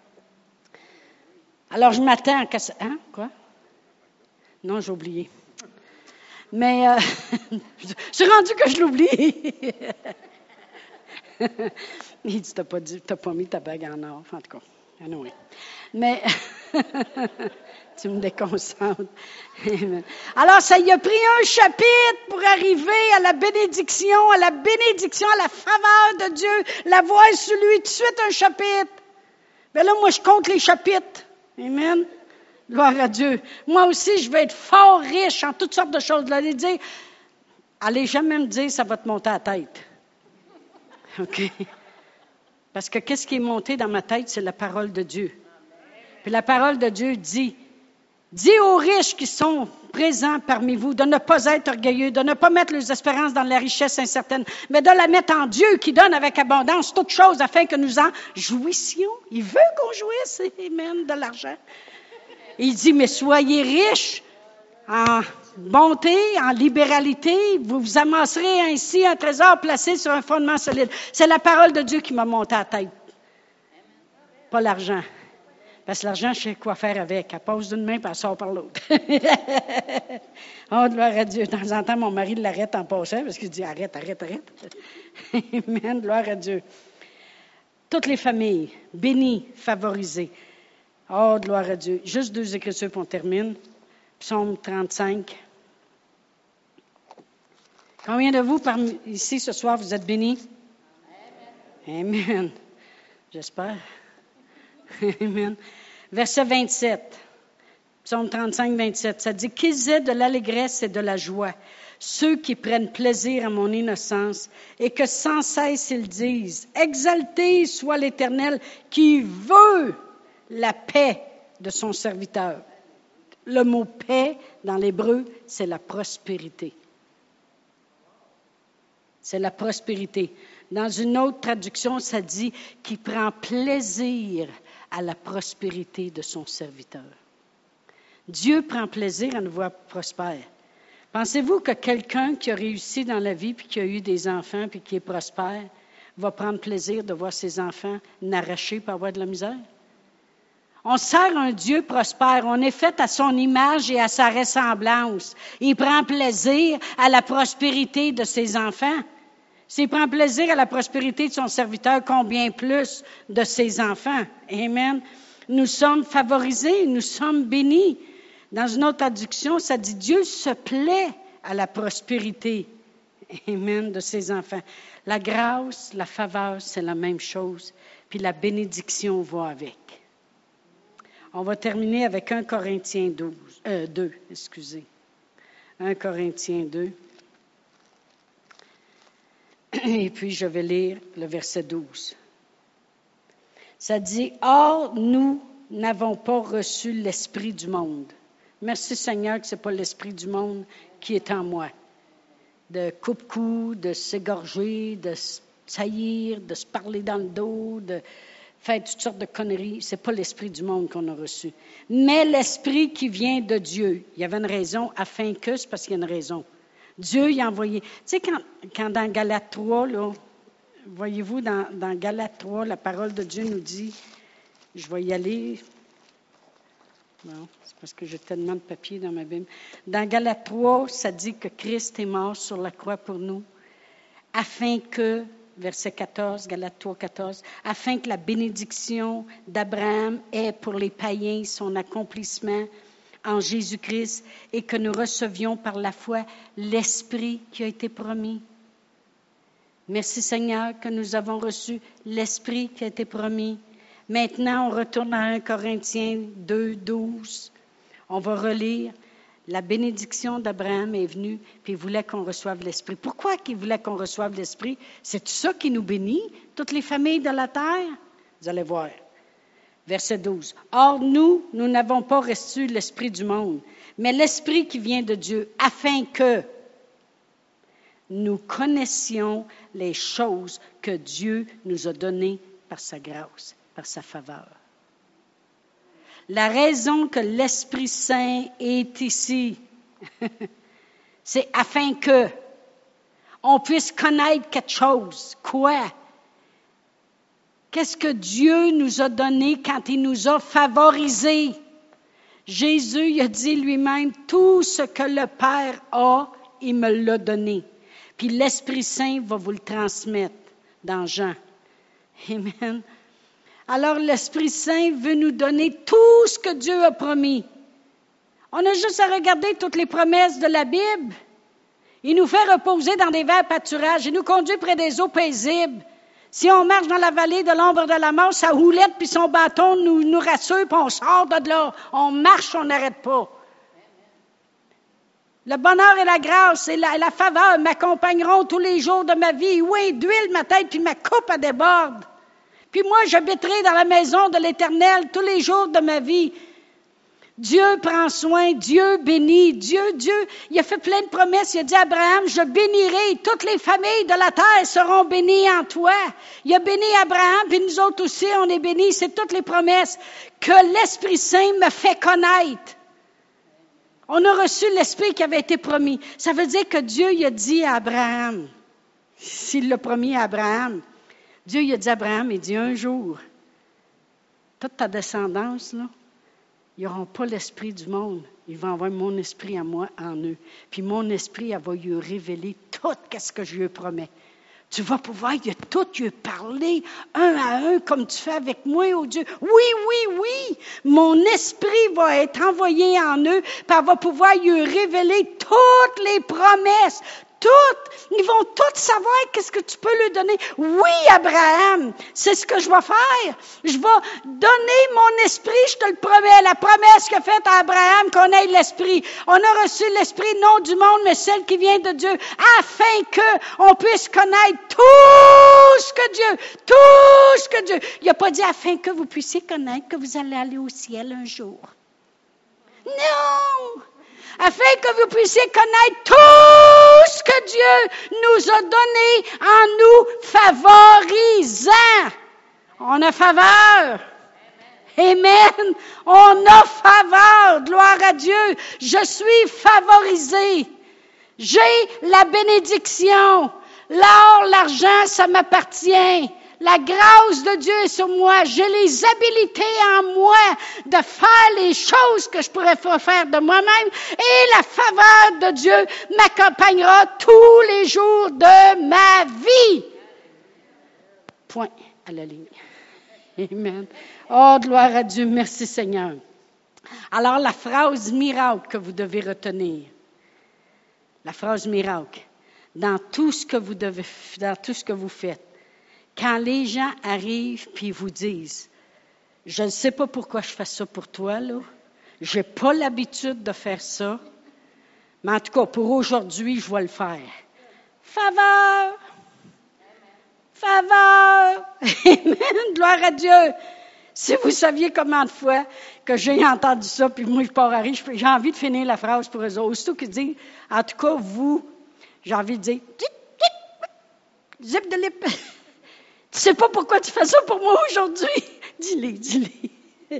Alors, je m'attends à... Hein? Quoi? Non, j'ai oublié. Mais je suis rendu que je l'oublie. Il dit, t'as pas mis ta bague en or. En tout cas, anyway. Mais tu me déconcentres. Alors, ça y a pris un chapitre pour arriver à la bénédiction, à la faveur de Dieu, la voir sur lui, tout de suite un chapitre. Mais là, moi, je compte les chapitres. Amen. Gloire à Dieu. Moi aussi, je vais être fort riche en toutes sortes de choses. Allez jamais me dire, ça va te monter à la tête. OK? Parce que qu'est-ce qui est monté dans ma tête, c'est la parole de Dieu. Puis la parole de Dieu dit aux riches qui sont présents parmi vous de ne pas être orgueilleux, de ne pas mettre leurs espérances dans la richesse incertaine, mais de la mettre en Dieu qui donne avec abondance toutes choses afin que nous en jouissions. Il veut qu'on jouisse, amen, de l'argent. Il dit, mais soyez riches en bonté, en libéralité, vous vous amasserez ainsi un trésor placé sur un fondement solide. C'est la parole de Dieu qui m'a monté à la tête, pas l'argent. Parce que l'argent, je sais quoi faire avec. Elle passe d'une main, puis elle sort par l'autre. Oh, gloire à Dieu. De temps en temps, mon mari l'arrête en passant, parce qu'il dit, arrête. Amen, gloire à Dieu. Toutes les familles, bénies, favorisées. Oh, gloire à Dieu. Juste 2 écritures, puis on termine. Psaume 35. Combien de vous, ici, ce soir, vous êtes bénis? Amen. J'espère. Amen. Verset 27. Psaume 35, 27. Ça dit, qu'ils aient de l'allégresse et de la joie, ceux qui prennent plaisir à mon innocence, et que sans cesse ils disent, exalté soit l'Éternel qui veut la paix de son serviteur. Le mot paix, dans l'hébreu, c'est la prospérité. C'est la prospérité. Dans une autre traduction, ça dit qu'il prend plaisir à la prospérité de son serviteur. Dieu prend plaisir à nous voir prospères. Pensez-vous que quelqu'un qui a réussi dans la vie, puis qui a eu des enfants, puis qui est prospère, va prendre plaisir de voir ses enfants n'arracher pour avoir de la misère? On sert un Dieu prospère. On est fait à son image et à sa ressemblance. Il prend plaisir à la prospérité de ses enfants. S'il prend plaisir à la prospérité de son serviteur, combien plus de ses enfants? Amen. Nous sommes favorisés, nous sommes bénis. Dans une autre traduction, ça dit Dieu se plaît à la prospérité. Amen, de ses enfants. La grâce, la faveur, c'est la même chose. Puis la bénédiction va avec. On va terminer avec 1 Corinthiens 2. 1 Corinthiens 2. Et puis, je vais lire le verset 12. Ça dit, « Or, nous n'avons pas reçu l'esprit du monde. » Merci Seigneur que ce n'est pas l'esprit du monde qui est en moi. de coupe-cou, de s'égorger, de se saillir, de se parler dans le dos, de faire toutes sortes de conneries. Ce n'est pas l'esprit du monde qu'on a reçu. Mais l'esprit qui vient de Dieu. Il y avait une raison, afin que, c'est parce qu'il y a une raison. Dieu y a envoyé. Tu sais, quand dans Galates 3, là, voyez-vous, dans Galates 3, la parole de Dieu nous dit, je vais y aller. Non, c'est parce que j'ai tellement de papier dans ma Bible. Dans Galates 3, ça dit que Christ est mort sur la croix pour nous, afin que, verset 14, Galates 3, 14, afin que la bénédiction d'Abraham ait pour les païens son accomplissement en Jésus-Christ et que nous recevions par la foi l'Esprit qui a été promis. Merci Seigneur que nous avons reçu l'Esprit qui a été promis. Maintenant, on retourne à 1 Corinthiens 2, 12. On va relire. La bénédiction d'Abraham est venue, puis il voulait qu'on reçoive l'Esprit. Pourquoi il voulait qu'on reçoive l'Esprit? C'est ça qui nous bénit, toutes les familles de la terre? Vous allez voir. Verset 12. Or, nous n'avons pas reçu l'Esprit du monde, mais l'Esprit qui vient de Dieu, afin que nous connaissions les choses que Dieu nous a données par sa grâce, par sa faveur. La raison que l'Esprit Saint est ici, c'est afin que on puisse connaître quelque chose. Quoi? Qu'est-ce que Dieu nous a donné quand il nous a favorisés? Jésus il a dit lui-même, tout ce que le Père a, il me l'a donné. Puis l'Esprit Saint va vous le transmettre dans Jean. Amen. Alors l'Esprit Saint veut nous donner tout ce que Dieu a promis. On a juste à regarder toutes les promesses de la Bible. Il nous fait reposer dans des verts pâturages. Il nous conduit près des eaux paisibles. Si on marche dans la vallée de l'ombre de la mort, sa houlette puis son bâton nous rassure, puis on sort de là. On marche, on n'arrête pas. Le bonheur et la grâce et la faveur m'accompagneront tous les jours de ma vie. Oui, d'huile ma tête, puis ma coupe elle déborde. Puis moi, j'habiterai dans la maison de l'Éternel tous les jours de ma vie. Dieu prend soin, Dieu bénit, Dieu, il a fait plein de promesses. Il a dit à Abraham, je bénirai, toutes les familles de la terre seront bénies en toi. Il a béni Abraham, puis nous autres aussi, on est bénis. C'est toutes les promesses que l'Esprit Saint me fait connaître. On a reçu l'Esprit qui avait été promis. Ça veut dire que Dieu il a dit à Abraham, s'il l'a promis à Abraham, Dieu il a dit à Abraham, il dit un jour, toute ta descendance, là, ils n'auront pas l'esprit du monde. Il va envoyer mon esprit à moi en eux. Puis mon esprit, elle va lui révéler tout ce que je lui promets. Tu vas pouvoir tout lui parler un à un comme tu fais avec moi, oh Dieu. Oui. Mon esprit va être envoyé en eux, puis elle va pouvoir lui révéler toutes les promesses. Toutes, ils vont toutes savoir qu'est-ce que tu peux lui donner. Oui, Abraham, c'est ce que je vais faire. Je vais donner mon esprit, je te le promets. La promesse qu'a faite à Abraham qu'on ait l'esprit. On a reçu l'esprit non du monde, mais celle qui vient de Dieu, afin qu'on puisse connaître tout ce que Dieu. Il n'a pas dit afin que vous puissiez connaître que vous allez aller au ciel un jour. Non! Afin que vous puissiez connaître tout ce que Dieu nous a donné en nous favorisant. On a faveur. Amen. On a faveur. Gloire à Dieu. Je suis favorisé. J'ai la bénédiction. L'or, l'argent, ça m'appartient. La grâce de Dieu est sur moi. J'ai les habilités en moi de faire les choses que je pourrais pas faire de moi-même. Et la faveur de Dieu m'accompagnera tous les jours de ma vie. Point à la ligne. Amen. Oh, gloire à Dieu. Merci Seigneur. Alors, la phrase miracle que vous devez retenir. La phrase miracle. Dans tout ce que vous faites. Quand les gens arrivent puis vous disent, je ne sais pas pourquoi je fais ça pour toi, là. Je n'ai pas l'habitude de faire ça. Mais en tout cas, pour aujourd'hui, je vais le faire. Faveur! Amen! Gloire à Dieu! Si vous saviez combien de fois que j'ai entendu ça, puis moi, je pars à rire, j'ai envie de finir la phrase pour eux autres. Aussitôt qu'ils disent, en tout cas, vous, J'ai envie de dire, zip de lip. Tu sais pas pourquoi tu fais ça pour moi aujourd'hui? Dis-le.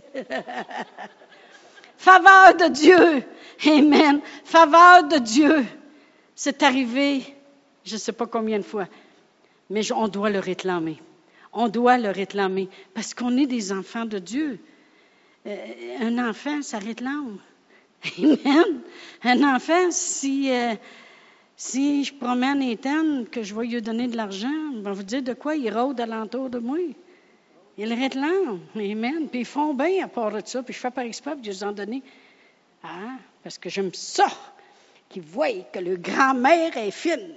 Faveur de Dieu. Amen. Faveur de Dieu. C'est arrivé, je ne sais pas combien de fois, mais on doit le réclamer. On doit le réclamer parce qu'on est des enfants de Dieu. Un enfant, ça réclame. Amen. Un enfant, si je promène Ethan, que je vais lui donner de l'argent, il va vous dire de quoi il rôde alentour de moi. Il réclame. Amen. Puis ils font bien à part de ça. Puis je fais par exprès de les en donner. Ah, parce que j'aime ça. Qu'ils voient que le grand-mère est fine.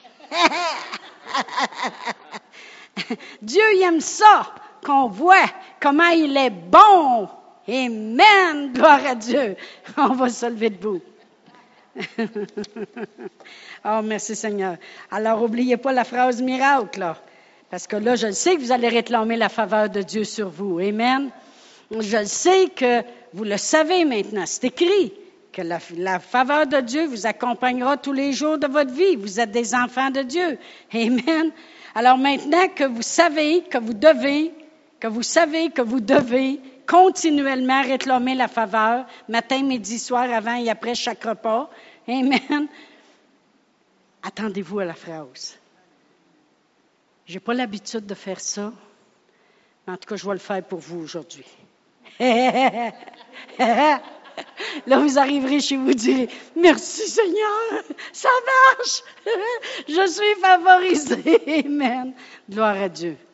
Dieu il aime ça, qu'on voit comment il est bon. Amen, gloire à Dieu. On va se lever debout. Oh, merci Seigneur. Alors, n'oubliez pas la phrase miracle, là. Parce que là, je sais que vous allez réclamer la faveur de Dieu sur vous. Amen. Je sais que vous le savez maintenant. C'est écrit que la faveur de Dieu vous accompagnera tous les jours de votre vie. Vous êtes des enfants de Dieu. Amen. Alors maintenant que vous savez que vous devez continuellement réclamer la faveur, matin, midi, soir, avant et après chaque repas. Amen. Attendez-vous à la phrase. Je n'ai pas l'habitude de faire ça, mais en tout cas, je vais le faire pour vous aujourd'hui. Là, vous arriverez chez vous et direz, « Merci Seigneur, ça marche, je suis favorisé. » Amen. Gloire à Dieu.